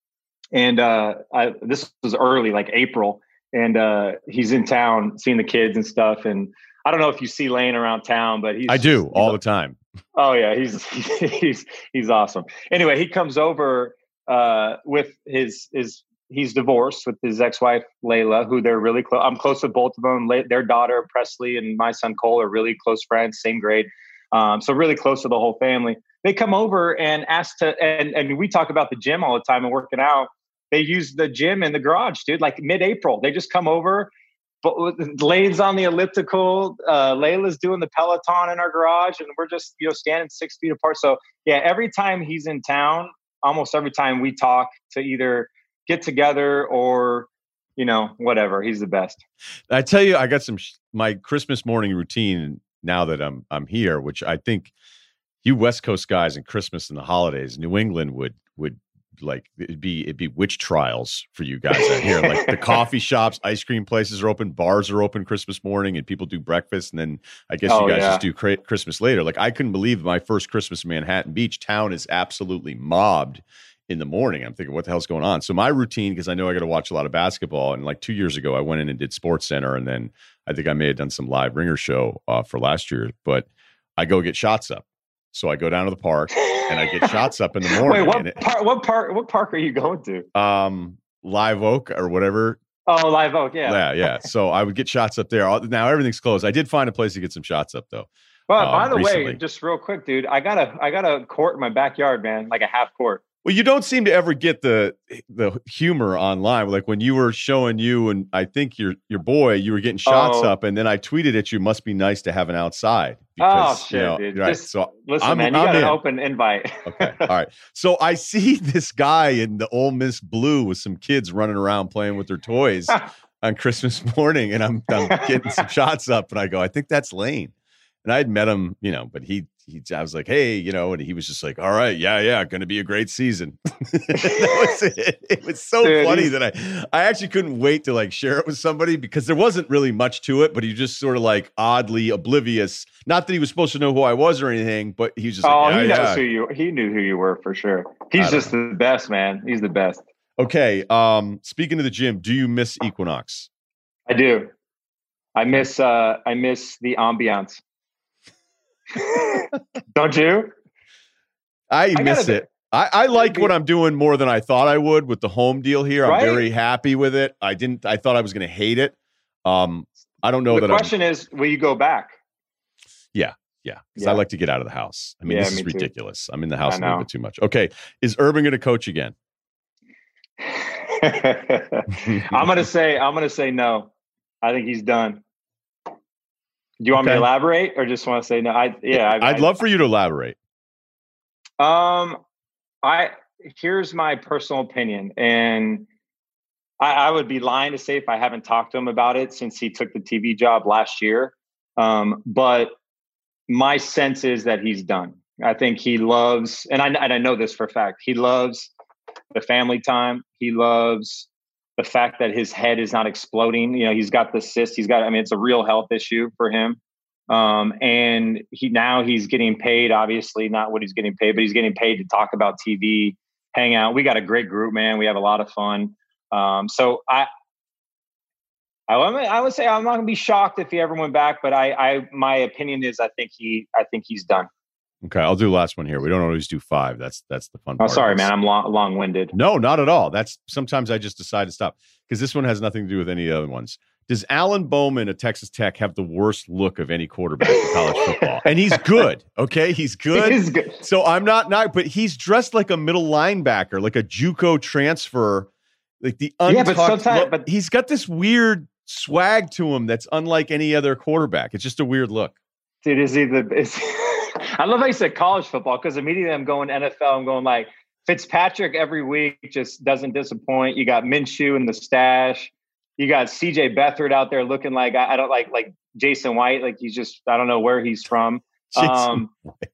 and uh, I, this was early, like April, and uh, he's in town seeing the kids and stuff. And I don't know if you see Lane around town, but he's I do he's all a- the time. Oh yeah, he's he's he's awesome. Anyway, he comes over uh, with his his. He's divorced with his ex-wife Layla, who they're really close. I'm close with both of them. La- their daughter Presley and my son Cole are really close friends, same grade. Um, so really close to the whole family. They come over and ask to, and and we talk about the gym all the time and working out. They use the gym in the garage, dude. Like mid-April, they just come over. But Lane's on the elliptical. Uh, Layla's doing the Peloton in our garage, and we're just you know standing six feet apart. So yeah, every time he's in town, almost every time we talk to either get together or you know whatever. He's the best. I tell you, I got some sh- my Christmas morning routine now that I'm I'm here, which I think you West Coast guys and Christmas and the holidays, New England would would like it'd be it'd be witch trials for you guys out here. Like the coffee shops, ice cream places are open, bars are open Christmas morning, and people do breakfast, and then I guess Oh, you guys yeah. just do cra- Christmas later. Like I couldn't believe my first Christmas in Manhattan Beach. Town is absolutely mobbed in the morning. I'm thinking, what the hell's going on? So my routine, because I know I got to watch a lot of basketball, and like two years ago, I went in and did Sports Center, and then I think I may have done some live Ringer show uh, for last year. But I go get shots up, so I go down to the park and I get shots up in the morning. Wait, what and it- park? What park? What park are you going to? um, Live Oak or whatever. Oh, Live Oak. Yeah. Yeah, yeah. So I would get shots up there. All- Now everything's closed. I did find a place to get some shots up though. Well, um, by the recently. way, just real quick, dude, I got a I got a court in my backyard, man, like a half court. Well, you don't seem to ever get the the humor online. Like when you were showing you and I think your your boy, you were getting shots Oh. up, and then I tweeted at you, "Must be nice to have an outside." Oh you shit, know, dude! Right. Just So listen, I'm- man, you I'm got an in. open invite. okay, all right. So I see this guy in the Ole Miss blue with some kids running around playing with their toys on Christmas morning, and I'm I'm getting some shots up, and I go, I think that's Lane. And I had met him, you know, but he, he, I was like, hey, you know, and he was just like, all right, yeah, yeah, going to be a great season. That was it. It was so Dude, funny he's- that I, I actually couldn't wait to like share it with somebody because there wasn't really much to it, but he just sort of like oddly oblivious. Not that he was supposed to know who I was or anything, but he was just Oh, like, yeah, he knows yeah. who you. He knew who you were for sure. I He's don't just the best, man. He's the best. Okay. Um, speaking of the gym, do you miss Equinox? I do. I miss. uh I miss the ambiance. Don't you? I, I miss gotta- it. I, I like what I'm doing more than I thought I would with the home deal here. I'm Right? very happy with it. I didn't. I thought I was going to hate it. Um, I don't know the that. question is, will you go back? I'm, yeah, yeah. Because Yeah. I like to get out of the house. I mean, Yeah, this is me too. ridiculous. I'm in the house I a little know. bit too much. Okay, is Urban going to coach again? I'm gonna say. I'm gonna say no. I think he's done. Do you want me Okay. to elaborate, or just want to say no? I yeah. I, I'd I- love for you to elaborate. Um, I here's my personal opinion, and I, I would be lying to say if I haven't talked to him about it since he took the T V job last year. Um, but my sense is that he's done. I think he loves, and I and I know this for a fact. He loves the family time. He loves the fact that his head is not exploding. You know, he's got the cyst. He's got, I mean, it's a real health issue for him. Um, and he, now he's getting paid, obviously not what he's getting paid, but he's getting paid to talk about T V, hang out. We got a great group, man. We have a lot of fun. Um, so I, I, I would say I'm not gonna be shocked if he ever went back, but I, I, my opinion is I think he, I think he's done. Okay, I'll do the last one here. We don't always do five. That's that's the fun Oh, part. sorry, man. I'm long, long-winded. No, not at all. That's sometimes I just decide to stop because this one has nothing to do with any of the other ones. Does Alan Bowman at Texas Tech have the worst look of any quarterback in college football? And he's good. Okay, he's good. He's good. So I'm not not, but he's dressed like a middle linebacker, like a JUCO transfer, like the untucked Yeah, but sometimes, look. but He's got this weird swag to him that's unlike any other quarterback. It's just a weird look. dude, is he the? Is, I love how you said college football because immediately I'm going N F L. I'm going like Fitzpatrick every week just doesn't disappoint. You got Minshew in the stash. You got C J Beathard out there looking like I, I don't like like Jason White. Like he's just I don't know where he's from. Jason um,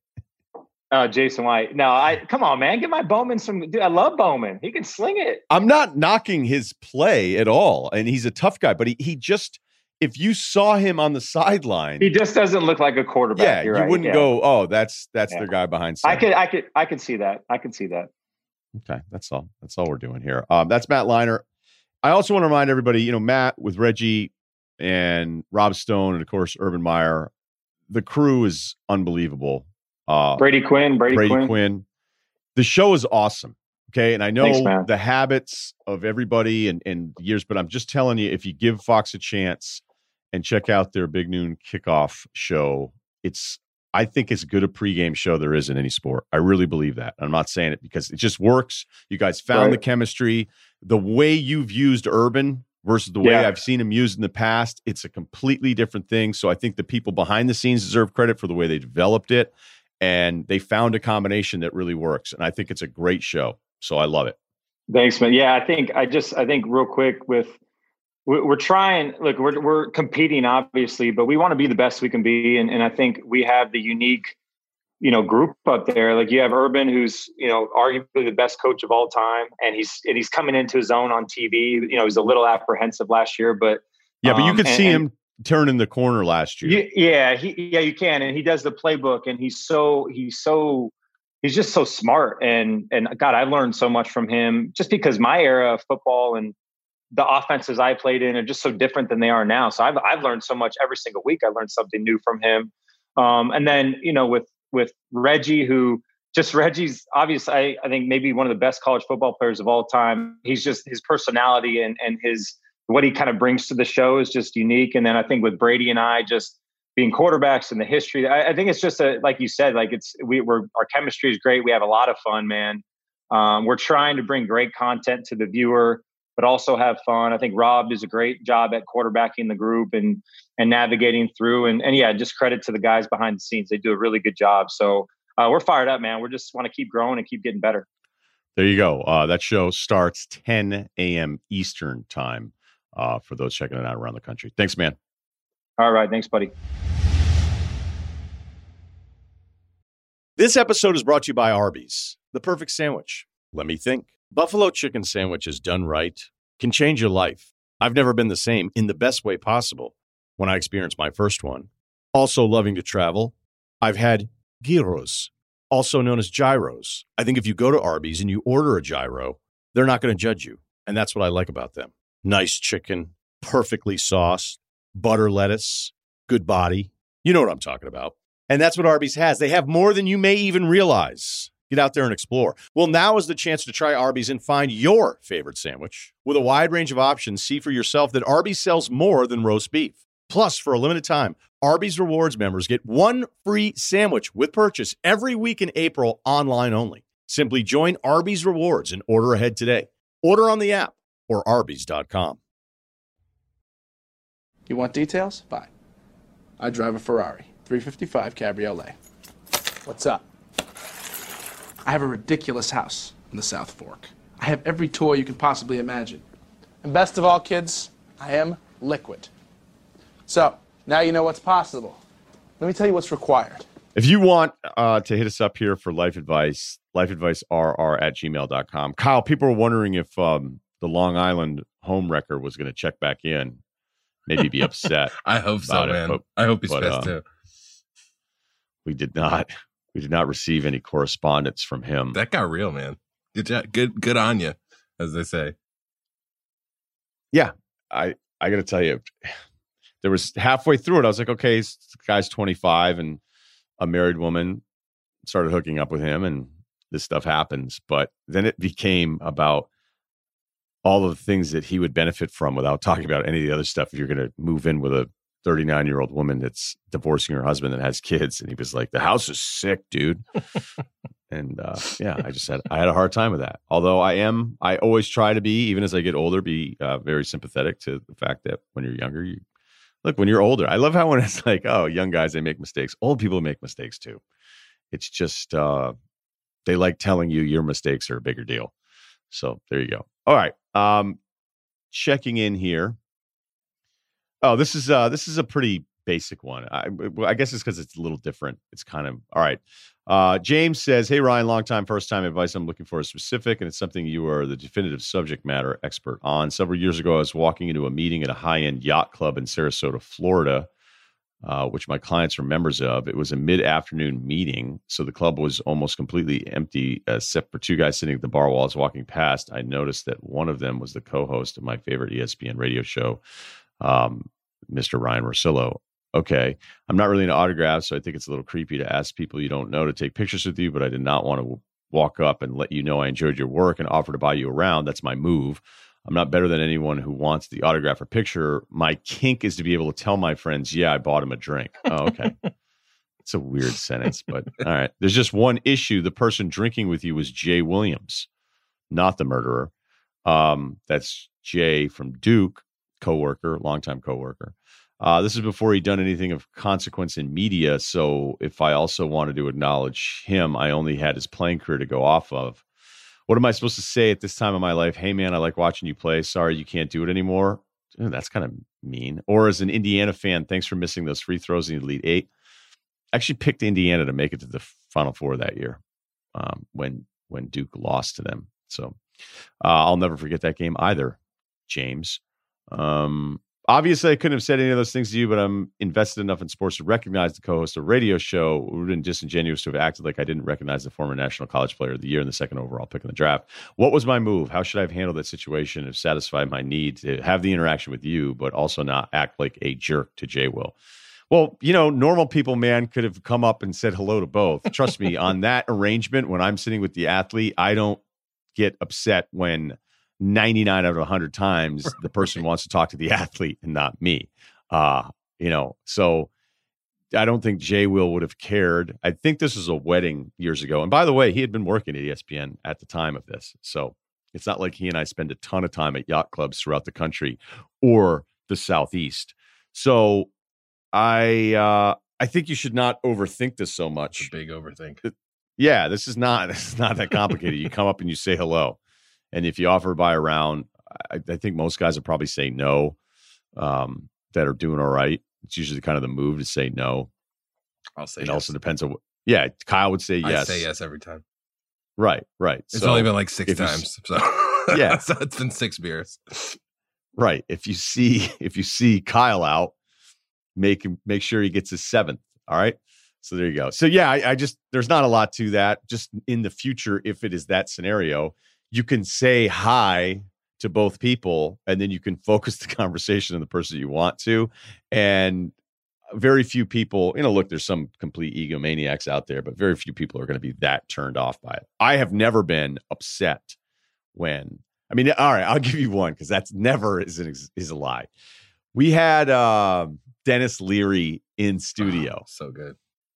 uh, Jason White. No, I come on, man. Give my Bowman some. Dude, I love Bowman. He can sling it. I'm not knocking his play at all, and he's a tough guy, but he he just. If you saw him on the sideline, he just doesn't look like a quarterback. Yeah, You're you right. wouldn't yeah. go, oh, that's that's Yeah. the guy behind center. I could, I could, I could see that. I could see that. Okay, that's all. That's all we're doing here. Um, that's Matt Leinart. I also want to remind everybody, you know, Matt with Reggie and Rob Stone and of course Urban Meyer, the crew is unbelievable. Uh, Brady Quinn, Brady, Brady Quinn. Quinn. The show is awesome. Okay, and I know Thanks, man. the habits of everybody and and years, but I'm just telling you, if you give Fox a chance and check out their Big Noon Kickoff show, it's I think it's as good a pregame show there is in any sport. I really believe that. I'm not saying it because it just works. You guys found Right. the chemistry. The way you've used Urban versus the way Yeah. I've seen him used in the past, it's a completely different thing. So I think the people behind the scenes deserve credit for the way they developed it. And they found a combination that really works. And I think it's a great show. So I love it. Thanks, man. Yeah, I think I just I think real quick with we- we're trying. Look, we're we're competing obviously, but we want to be the best we can be, and and I think we have the unique, you know, group up there. Like you have Urban, who's you know arguably the best coach of all time, and he's and he's coming into his own on T V. You know, he was a little apprehensive last year, but Yeah, but you um, could and- see and- him turn in the corner last year. Y- Yeah, he yeah you can, and he does the playbook, and he's so he's so he's just so smart, and and God, I've learned so much from him just because my era of football and the offenses I played in are just so different than they are now. So I've I've learned so much every single week. I learned something new from him, um, and then you know with with Reggie, who just Reggie's obviously I, I think maybe one of the best college football players of all time. He's just his personality and and his what he kind of brings to the show is just unique. And then I think with Brady and I just being quarterbacks and the history, I, I think it's just a, like you said, like it's, we we're, our chemistry is great. We have a lot of fun, man. Um, we're trying to bring great content to the viewer, but also have fun. I think Rob does a great job at quarterbacking the group and, and navigating through and, and yeah, just credit to the guys behind the scenes. They do a really good job. So uh, we're fired up, man. We just want to keep growing and keep getting better. There you go. Uh, that show starts ten a.m. Eastern time uh, for those checking it out around the country. Thanks, man. All right. Thanks, buddy. This episode is brought to you by Arby's, the perfect sandwich. Let me think. Buffalo chicken sandwiches done right can change your life. I've never been the same in the best way possible when I experienced my first one. Also loving to travel, I've had gyros, also known as gyros. I think if you go to Arby's and you order a gyro, they're not going to judge you. And that's what I like about them. Nice chicken, perfectly sauced, butter lettuce, good body. You know what I'm talking about. And that's what Arby's has. They have more than you may even realize. Get out there and explore. Well, now is the chance to try Arby's and find your favorite sandwich. With a wide range of options, see for yourself that Arby's sells more than roast beef. Plus, for a limited time, Arby's Rewards members get one free sandwich with purchase every week in April, online only. Simply join Arby's Rewards and order ahead today. Order on the app or arby's dot com. You want details? Fine. I drive a Ferrari, three fifty-five Cabriolet. What's up? I have a ridiculous house in the South Fork. I have every toy you can possibly imagine. And best of all, kids, I am liquid. So, now you know what's possible. Let me tell you what's required. If you want uh, to hit us up here for life advice, lifeadvicerr at gmail dot com. Kyle, people are wondering if um, the Long Island home wrecker was going to check back in, maybe be upset. I hope so, about it, man. but- I hope he's but, pissed uh, too. We did not. We did not receive any correspondence from him. That got real, man. Good job. Good, good on you, as they say. Yeah, I I got to tell you, there was halfway through it. I was like, okay, this guy's twenty-five and a married woman started hooking up with him, and this stuff happens. But then it became about all of the things that he would benefit from without talking about any of the other stuff. If you're going to move in with a thirty-nine year old woman that's divorcing her husband and has kids, and he was like, the house is sick, dude. And uh, yeah, I just had I had a hard time with that. Although I am, I always try to be, even as I get older, be uh, very sympathetic to the fact that when you're younger, you look when you're older. I love how when it's like, oh, young guys, they make mistakes. Old people make mistakes too. It's just uh, they like telling you your mistakes are a bigger deal. So there you go. All right, um, checking in here. Oh, this is uh, this is a pretty basic one. I, I guess it's because it's a little different. It's kind of all right. Uh, James says, "Hey Ryan, long time, first time advice. I'm looking for a specific, and it's something you are the definitive subject matter expert on. Several years ago, I was walking into a meeting at a high end yacht club in Sarasota, Florida, uh, which my clients are members of. It was a mid afternoon meeting, so the club was almost completely empty, except for two guys sitting at the bar while I was walking past. I noticed that one of them was the co-host of my favorite E S P N radio show, um, Mister Ryan Russillo. Okay, I'm not really into autographs, so I think it's a little creepy to ask people you don't know to take pictures with you, but I did not want to walk up and let you know I enjoyed your work and offer to buy you around. That's my move. I'm not better than anyone who wants the autograph or picture. My kink is to be able to tell my friends, yeah, I bought him a drink. Oh, okay. It's a weird sentence, but all right. There's just one issue. The person drinking with you was Jay Williams, not the murderer. Um, that's Jay from Duke, coworker, longtime coworker. Uh, this is before he'd done anything of consequence in media. So if I also wanted to acknowledge him, I only had his playing career to go off of. What am I supposed to say at this time of my life? Hey, man, I like watching you play. Sorry, you can't do it anymore. Dude, that's kind of mean. Or as an Indiana fan, thanks for missing those free throws in the Elite Eight. I actually picked Indiana to make it to the Final Four that year um, when when Duke lost to them. So uh, I'll never forget that game either, James. Um, Obviously, I couldn't have said any of those things to you, but I'm invested enough in sports to recognize the co-host of a radio show. It would have been disingenuous to have acted like I didn't recognize the former National College Player of the Year and the second overall pick in the draft. What was my move? How should I have handled that situation to satisfy my need to have the interaction with you, but also not act like a jerk to Jay Will? Well, you know, normal people, man, could have come up and said hello to both. Trust me, on that arrangement, when I'm sitting with the athlete, I don't get upset when ninety-nine out of one hundred times the person wants to talk to the athlete and not me. Uh, you know, so I don't think Jay Will would have cared. I think this was a wedding years ago. And by the way, he had been working at E S P N at the time of this. So it's not like he and I spend a ton of time at yacht clubs throughout the country or the Southeast. So I, uh, I think you should not overthink this so much. It's a big overthink. Yeah, this is not, this is not that complicated. You come up and you say hello. And if you offer to buy a round, I, I think most guys will probably say no, um, that are doing all right. It's usually kind of the move to say no. I'll say it yes. also depends on what, yeah, Kyle would say yes. I say yes every time. Right, right. It's so only been like six times. So yeah. So it's been six beers. Right. If you see, if you see Kyle out, make him, make sure he gets his seventh. All right. So there you go. So yeah, I, I just, there's not a lot to that. Just in the future, if it is that scenario, you can say hi to both people and then you can focus the conversation on the person you want to. And very few people, you know, look, there's some complete egomaniacs out there, but very few people are going to be that turned off by it. I have never been upset when, I mean, all right, I'll give you one because that's never is, an, is a lie. We had uh, Dennis Leary in studio. Oh, so good.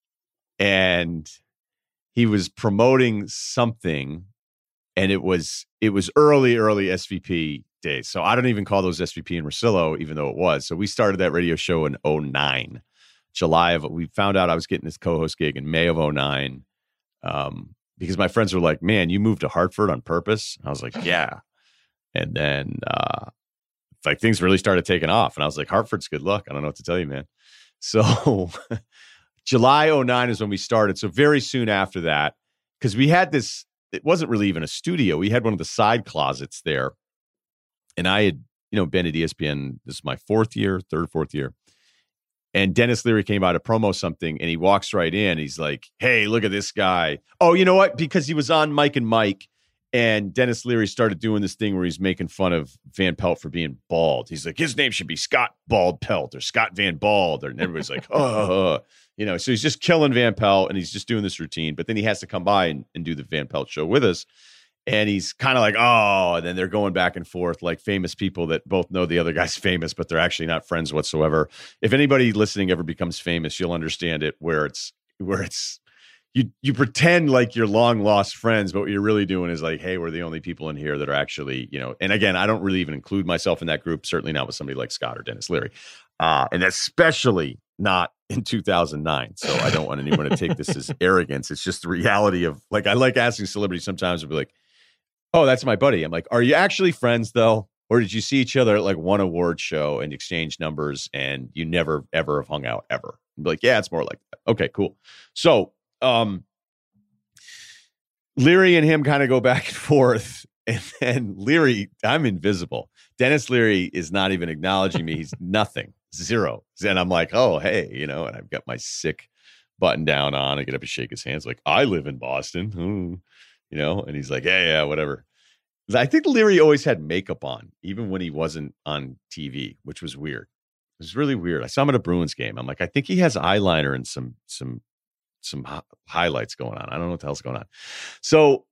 And he was promoting something. And it was it was early, early S V P days. So I don't even call those S V P and Russillo, even though it was. So we started that radio show in oh nine, July of it. We found out I was getting this co-host gig in May of oh nine um, because my friends were like, man, you moved to Hartford on purpose? I was like, yeah. And then uh, like things really started taking off. And I was like, Hartford's good luck. I don't know what to tell you, man. So July oh nine is when we started. So very soon after that, because we had this, it wasn't really even a studio. We had one of the side closets there. And I had, you know, been at E S P N, this is my fourth year, third, fourth year. And Dennis Leary came out to promo something, and he walks right in. He's like, hey, look at this guy. Oh, you know what? Because he was on Mike and Mike, and Dennis Leary started doing this thing where he's making fun of Van Pelt for being bald. He's like, his name should be Scott Bald Pelt or Scott Van Bald. And everybody's like, oh, you know, so he's just killing Van Pelt, and he's just doing this routine. But then he has to come by and, and do the Van Pelt show with us. And he's kind of like, oh, and then they're going back and forth like famous people that both know the other guy's famous, but they're actually not friends whatsoever. If anybody listening ever becomes famous, you'll understand it where it's where it's you you pretend like you're long lost friends, but what you're really doing is like, hey, we're the only people in here that are actually, you know, and again, I don't really even include myself in that group, certainly not with somebody like Scott or Dennis Leary. Uh, and especially not in two thousand nine. So I don't want anyone to take this as arrogance. It's just the reality of, like, I like asking celebrities sometimes to be like, oh, that's my buddy. I'm like, are you actually friends though? Or did you see each other at like one award show and exchange numbers and you never, ever have hung out ever? I'd be like, yeah, it's more like that. Okay, cool. So um, Leary and him kind of go back and forth. And then Leary, I'm invisible. Dennis Leary is not even acknowledging me. He's nothing, zero. And I'm like, oh, hey, you know, and I've got my sick button down on. I get up and shake his hands like, I live in Boston. Hmm. You know, and he's like, yeah, yeah, whatever. I think Leary always had makeup on, even when he wasn't on T V, which was weird. It was really weird. I saw him at a Bruins game. I'm like, I think he has eyeliner and some some some hi- highlights going on. I don't know what the hell's going on. So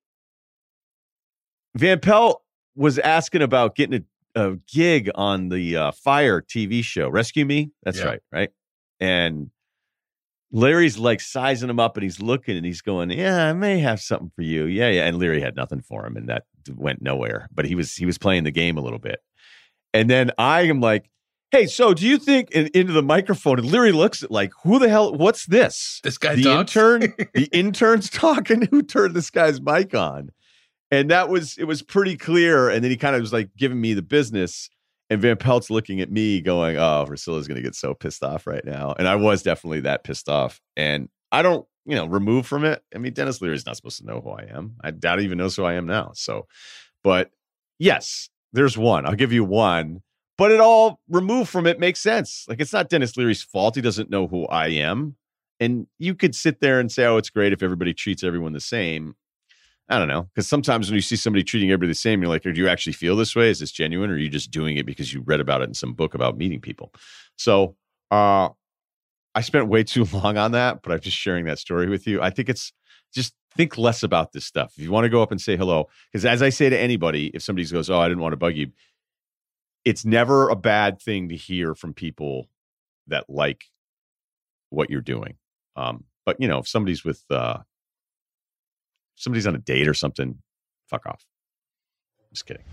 Van Pelt was asking about getting a, a gig on the uh, Fire T V show, Rescue Me. That's yeah. right, right? And Larry's like sizing him up, and he's looking, and he's going, yeah, I may have something for you. Yeah, yeah. And Leary had nothing for him, and that went nowhere. But he was he was playing the game a little bit. And then I am like, hey, so do you think, in, into the microphone, and Leary looks at like, who the hell, what's this? This guy The talks? intern? The intern's talking? Who turned this guy's mic on? And that was, it was pretty clear. And then he kind of was like giving me the business. And Van Pelt's looking at me going, oh, Russillo's going to get so pissed off right now. And I was definitely that pissed off. And I don't, you know, remove from it. I mean, Dennis Leary's not supposed to know who I am. I doubt he even knows who I am now. So, but yes, there's one. I'll give you one. But it all removed from it makes sense. Like, it's not Dennis Leary's fault. He doesn't know who I am. And you could sit there and say, oh, it's great if everybody treats everyone the same. I don't know, because sometimes when you see somebody treating everybody the same, you're like, do you actually feel this way? Is this genuine? Or are you just doing it because you read about it in some book about meeting people? So uh, I spent way too long on that, but I'm just sharing that story with you. I think it's just think less about this stuff. If you want to go up and say hello, because as I say to anybody, if somebody goes, oh, I didn't want to bug you, it's never a bad thing to hear from people that like what you're doing. Um, but, you know, if somebody's with... Uh, somebody's on a date or something, fuck off. Just kidding.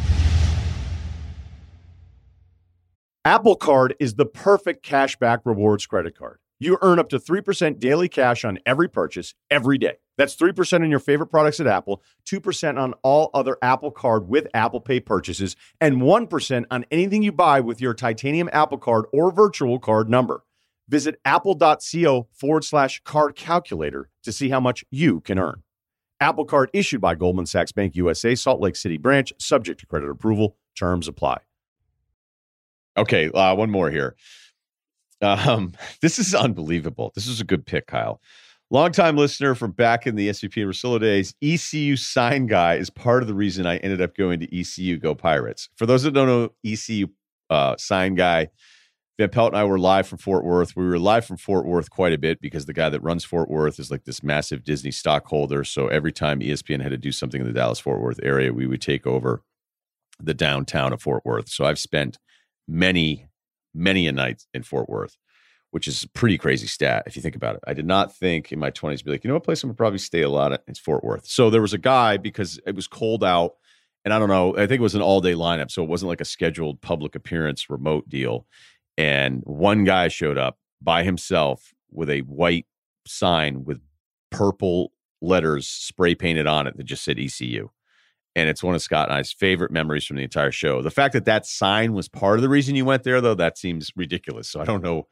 Apple Card is the perfect cashback rewards credit card. You earn up to three percent daily cash on every purchase every day. That's three percent on your favorite products at Apple, two percent on all other Apple Card with Apple Pay purchases, and one percent on anything you buy with your titanium Apple Card or virtual card number. Visit apple.co forward slash card calculator to see how much you can earn. Apple Card issued by Goldman Sachs Bank U S A, Salt Lake City branch, subject to credit approval. Terms apply. Okay, uh, one more here. Um, this is unbelievable. This is a good pick, Kyle. Longtime listener from back in the S V P and Russillo days, E C U sign guy is part of the reason I ended up going to E C U Go Pirates. For those that don't know, E C U uh, sign guy, Van Pelt and I were live from Fort Worth. We were live from Fort Worth quite a bit because the guy that runs Fort Worth is like this massive Disney stockholder. So every time E S P N had to do something in the Dallas-Fort Worth area, we would take over the downtown of Fort Worth. So I've spent many, many a night in Fort Worth, which is a pretty crazy stat if you think about it. I did not think in my twenties to be like, you know what place I'm going to probably stay a lot at? It's Fort Worth. So there was a guy, because it was cold out, and I don't know, I think it was an all-day lineup, so it wasn't like a scheduled public appearance remote deal. And one guy showed up by himself with a white sign with purple letters spray painted on it that just said E C U. And it's one of Scott and I's favorite memories from the entire show. The fact that that sign was part of the reason you went there, though, that seems ridiculous. So I don't know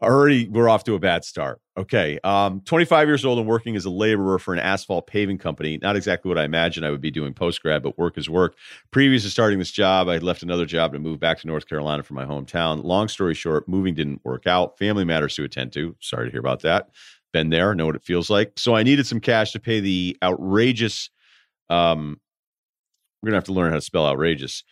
Already, we're off to a bad start. Okay. Um, twenty-five years old and working as a laborer for an asphalt paving company. Not exactly what I imagined I would be doing post-grad, but work is work. Previous to starting this job, I left another job to move back to North Carolina from my hometown. Long story short, moving didn't work out. Family matters to attend to. Sorry to hear about that. Been there, know what it feels like. So I needed some cash to pay the outrageous, um, we're going to have to learn how to spell outrageous.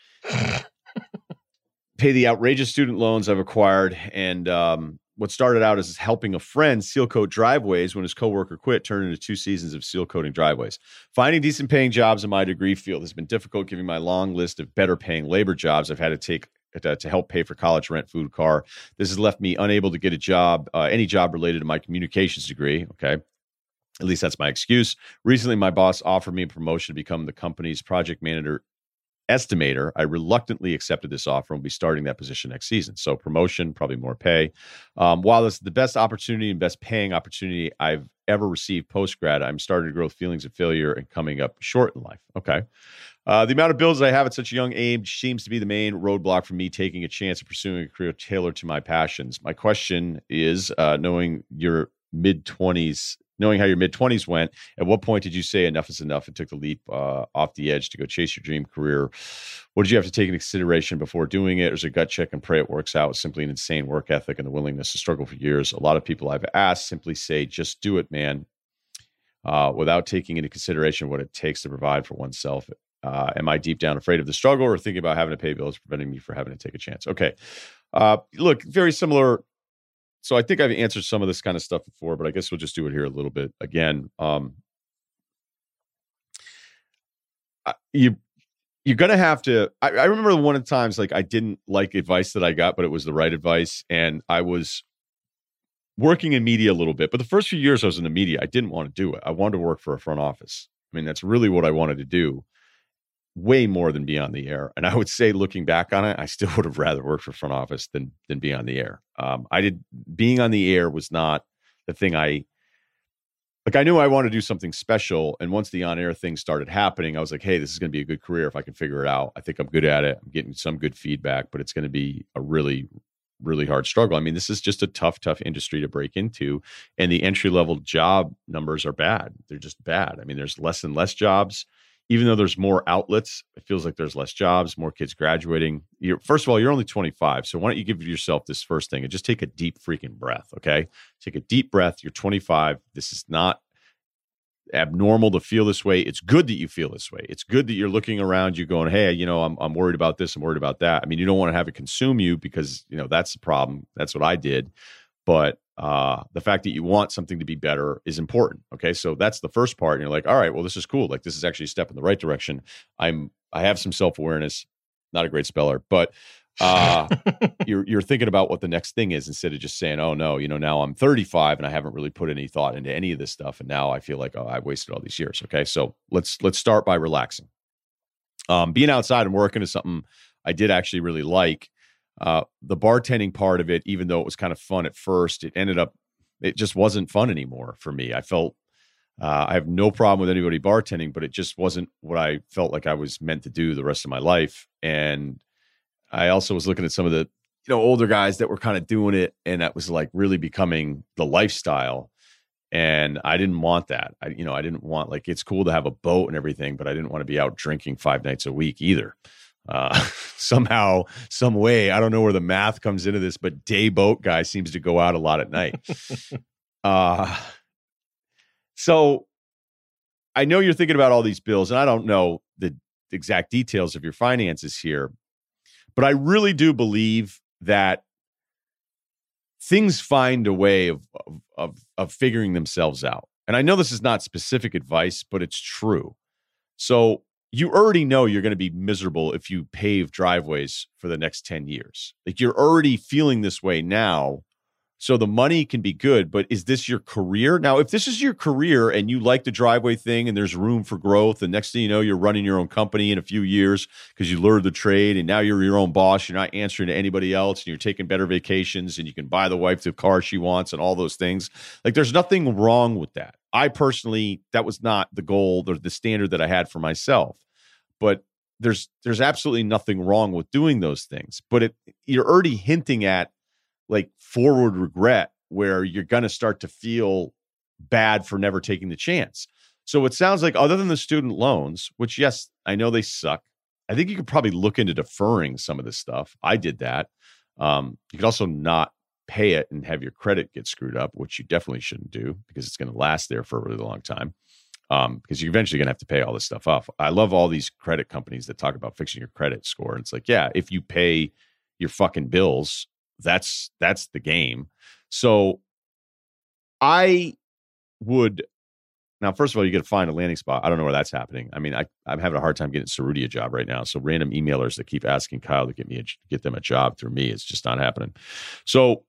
Pay the outrageous student loans I've acquired, and um, what started out as helping a friend seal coat driveways when his coworker quit turned into two seasons of seal coating driveways. Finding decent paying jobs in my degree field has been difficult, given my long list of better paying labor jobs I've had to take to, to help pay for college, rent, food, car. This has left me unable to get a job, uh, any job related to my communications degree. Okay. At least that's my excuse. Recently, my boss offered me a promotion to become the company's project manager estimator. I reluctantly accepted this offer and will be starting that position next season. So promotion, probably more pay. Um, while this is the best opportunity and best paying opportunity I've ever received post-grad, I'm starting to grow feelings of failure and coming up short in life. Okay. Uh, the amount of bills I have at such a young age seems to be the main roadblock for me taking a chance of pursuing a career tailored to my passions. My question is, uh, knowing your mid-twenties, knowing how your mid-twenties went, at what point did you say enough is enough and took the leap uh, off the edge to go chase your dream career? What did you have to take into consideration before doing it? Or is it gut check and pray it works out with simply an insane work ethic and the willingness to struggle for years? A lot of people I've asked simply say, just do it, man, uh, without taking into consideration what it takes to provide for oneself. Uh, am I deep down afraid of the struggle or thinking about having to pay bills preventing me from having to take a chance? Okay. Uh, look, very similar. So I think I've answered some of this kind of stuff before, but I guess we'll just do it here a little bit again. Um, you, you're going to have to, I, I remember one of the times, like I didn't like advice that I got, but it was the right advice. And I was working in media a little bit, but the first few years I was in the media, I didn't want to do it. I wanted to work for a front office. I mean, that's really what I wanted to do. Way more than be on the air. And I would say, looking back on it, I still would have rather worked for front office than than be on the air. Um, I did being on the air was not the thing I like. I knew I wanted to do something special. And once the on air thing started happening, I was like, hey, this is going to be a good career if I can figure it out. I think I'm good at it. I'm getting some good feedback, but it's going to be a really, really hard struggle. I mean, this is just a tough, tough industry to break into. And the entry level job numbers are bad. They're just bad. I mean, there's less and less jobs. Even though there's more outlets, it feels like there's less jobs, more kids graduating. You're, first of all, you're only twenty-five. So why don't you give yourself this first thing and just take a deep freaking breath, okay? Take a deep breath. You're twenty-five. This is not abnormal to feel this way. It's good that you feel this way. It's good that you're looking around you going, hey, you know, I'm I'm worried about this. I'm worried about that. I mean, you don't want to have it consume you because, you know, that's the problem. That's what I did. But uh, the fact that you want something to be better is important. Okay. So that's the first part. And you're like, all right, well, this is cool. Like, this is actually a step in the right direction. I'm, I have some self-awareness, not a great speller, but uh, you're, you're thinking about what the next thing is instead of just saying, oh no, you know, now I'm thirty-five and I haven't really put any thought into any of this stuff. And now I feel like, oh, I've wasted all these years. Okay. So let's, let's start by relaxing. Um, being outside and working is something I did actually really like. Uh, the bartending part of it, even though it was kind of fun at first, it ended up, it just wasn't fun anymore for me. I felt, uh, I have no problem with anybody bartending, but it just wasn't what I felt like I was meant to do the rest of my life. And I also was looking at some of the, you know, older guys that were kind of doing it, and that was like really becoming the lifestyle. And I didn't want that. I, you know, I didn't want, like, it's cool to have a boat and everything, but I didn't want to be out drinking five nights a week either. Uh, somehow, some way, I don't know where the math comes into this, but day boat guy seems to go out a lot at night. uh, so I know you're thinking about all these bills, and I don't know the exact details of your finances here, but I really do believe that things find a way of, of, of, of figuring themselves out. And I know this is not specific advice, but it's true. So you already know you're going to be miserable if you pave driveways for the next ten years. Like, you're already feeling this way now. So the money can be good, but is this your career? Now, if this is your career and you like the driveway thing and there's room for growth, and next thing you know, you're running your own company in a few years because you learned the trade and now you're your own boss, you're not answering to anybody else, and you're taking better vacations and you can buy the wife the car she wants and all those things. Like, there's nothing wrong with that. I personally, that was not the goal or the standard that I had for myself, but there's, there's absolutely nothing wrong with doing those things. But it, you're already hinting at like forward regret where you're going to start to feel bad for never taking the chance. So it sounds like other than the student loans, which, yes, I know they suck. I think you could probably look into deferring some of this stuff. I did that. Um, you could also not pay it and have your credit get screwed up, which you definitely shouldn't do because it's going to last there for a really long time. Um, because you're eventually going to have to pay all this stuff off. I love all these credit companies that talk about fixing your credit score. And it's like, yeah, if you pay your fucking bills, that's that's the game. So I would now, first of all, you got to find a landing spot. I don't know where that's happening. I mean, I, I'm having a hard time getting Cerruti a job right now. So random emailers that keep asking Kyle to get me a, get them a job through me, it's just not happening. So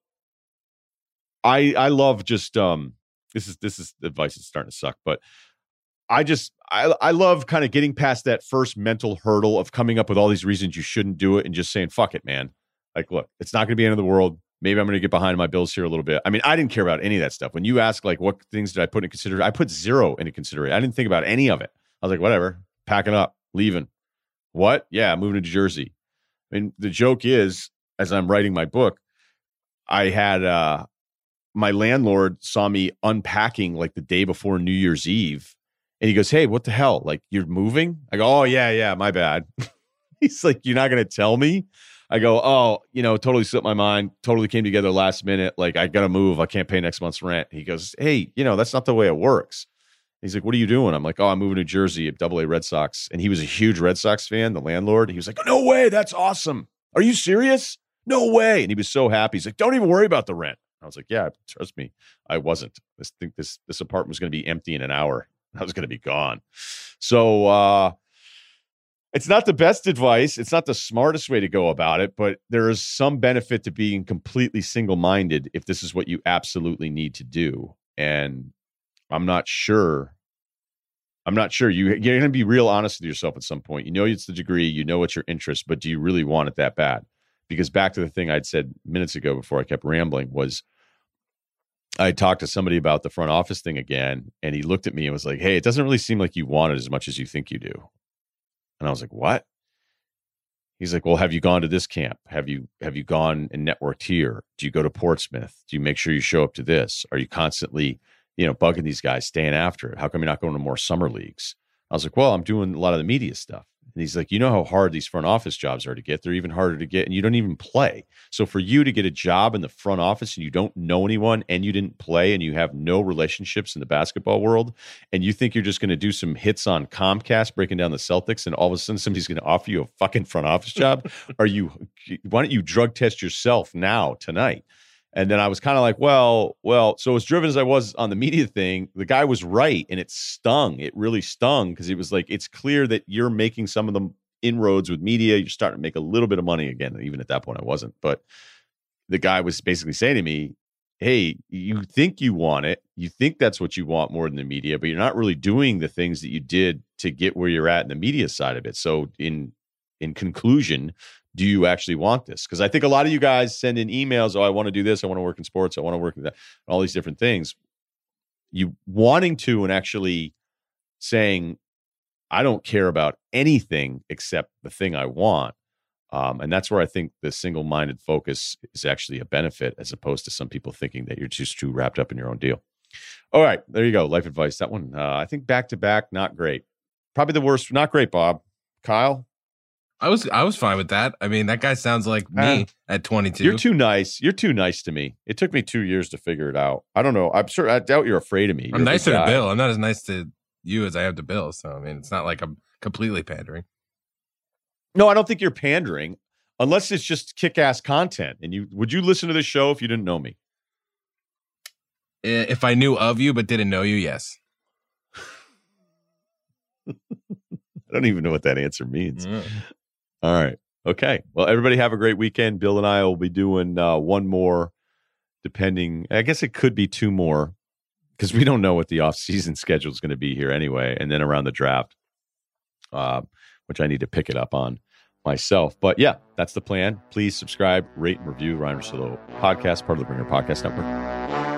I I love just um this is this is advice that's starting to suck, but I just, I, I love kind of getting past that first mental hurdle of coming up with all these reasons you shouldn't do it and just saying, fuck it, man. Like, look, it's not going to be the end of the world. Maybe I'm going to get behind my bills here a little bit. I mean, I didn't care about any of that stuff. When you ask, like, what things did I put in consideration? I put zero into consideration. I didn't think about any of it. I was like, whatever, packing up, leaving. What? Yeah, moving to Jersey. I mean, the joke is, as I'm writing my book, I had uh, my landlord saw me unpacking like the day before New Year's Eve. And he goes, hey, what the hell? Like, you're moving? I go, oh, yeah, yeah, my bad. He's like, you're not going to tell me? I go, oh, you know, totally slipped my mind. Totally came together last minute. Like, I got to move. I can't pay next month's rent. He goes, hey, you know, that's not the way it works. He's like, what are you doing? I'm like, oh, I'm moving to Jersey at Double A Red Sox. And he was a huge Red Sox fan, the landlord. He was like, no way. That's awesome. Are you serious? No way. And he was so happy. He's like, don't even worry about the rent. I was like, yeah, trust me. I wasn't. This think this this apartment was going to be empty in an hour. I was going to be gone. So uh, it's not the best advice. It's not the smartest way to go about it, but there is some benefit to being completely single-minded if this is what you absolutely need to do. And I'm not sure. I'm not sure. You, you're going to be real honest with yourself at some point. You know it's the degree. You know it's your interest, but do you really want it that bad? Because back to the thing I'd said minutes ago before I kept rambling was, I talked to somebody about the front office thing again, and he looked at me and was like, hey, it doesn't really seem like you want it as much as you think you do. And I was like, what? He's like, well, have you gone to this camp? Have you have you gone and networked here? Do you go to Portsmouth? Do you make sure you show up to this? Are you constantly, you know, bugging these guys, staying after it? How come you're not going to more summer leagues? I was like, well, I'm doing a lot of the media stuff. And he's like, you know how hard these front office jobs are to get? They're even harder to get, and you don't even play. So for you to get a job in the front office and you don't know anyone and you didn't play and you have no relationships in the basketball world, and you think you're just going to do some hits on Comcast breaking down the Celtics, and all of a sudden somebody's going to offer you a fucking front office job? Are you? Why don't you drug test yourself now, tonight? And then I was kind of like, well, well, so as driven as I was on the media thing, the guy was right. And it stung. It really stung because it was like, it's clear that you're making some of the inroads with media. You're starting to make a little bit of money again. Even at that point, I wasn't. But the guy was basically saying to me, hey, you think you want it. You think that's what you want more than the media, but you're not really doing the things that you did to get where you're at in the media side of it. So in in conclusion, do you actually want this? Because I think a lot of you guys send in emails, oh, I want to do this. I want to work in sports. I want to work in that, all these different things. You wanting to and actually saying, I don't care about anything except the thing I want. Um, and that's where I think the single-minded focus is actually a benefit, as opposed to some people thinking that you're just too wrapped up in your own deal. All right, there you go. Life advice. That one, uh, I think back-to-back, not great. Probably the worst. Not great, Bob. Kyle? I was I was fine with that. I mean, that guy sounds like me uh, at twenty-two. You're too nice. You're too nice to me. It took me two years to figure it out. I don't know. I'm sure. I doubt you're afraid of me. You're I'm nicer to Bill. I'm not as nice to you as I am to Bill. So I mean, it's not like I'm completely pandering. No, I don't think you're pandering, unless it's just kick-ass content. And you would you listen to this show if you didn't know me? If I knew of you but didn't know you, yes. I don't even know what that answer means. Mm. All right. Okay. Well, everybody have a great weekend. Bill and I will be doing uh, one more, depending. I guess it could be two more, because we don't know what the off-season schedule is going to be here anyway. And then around the draft, uh, which I need to pick it up on myself. But yeah, that's the plan. Please subscribe, rate, and review Ryan Russillo Podcast, part of the Bringer Podcast Network.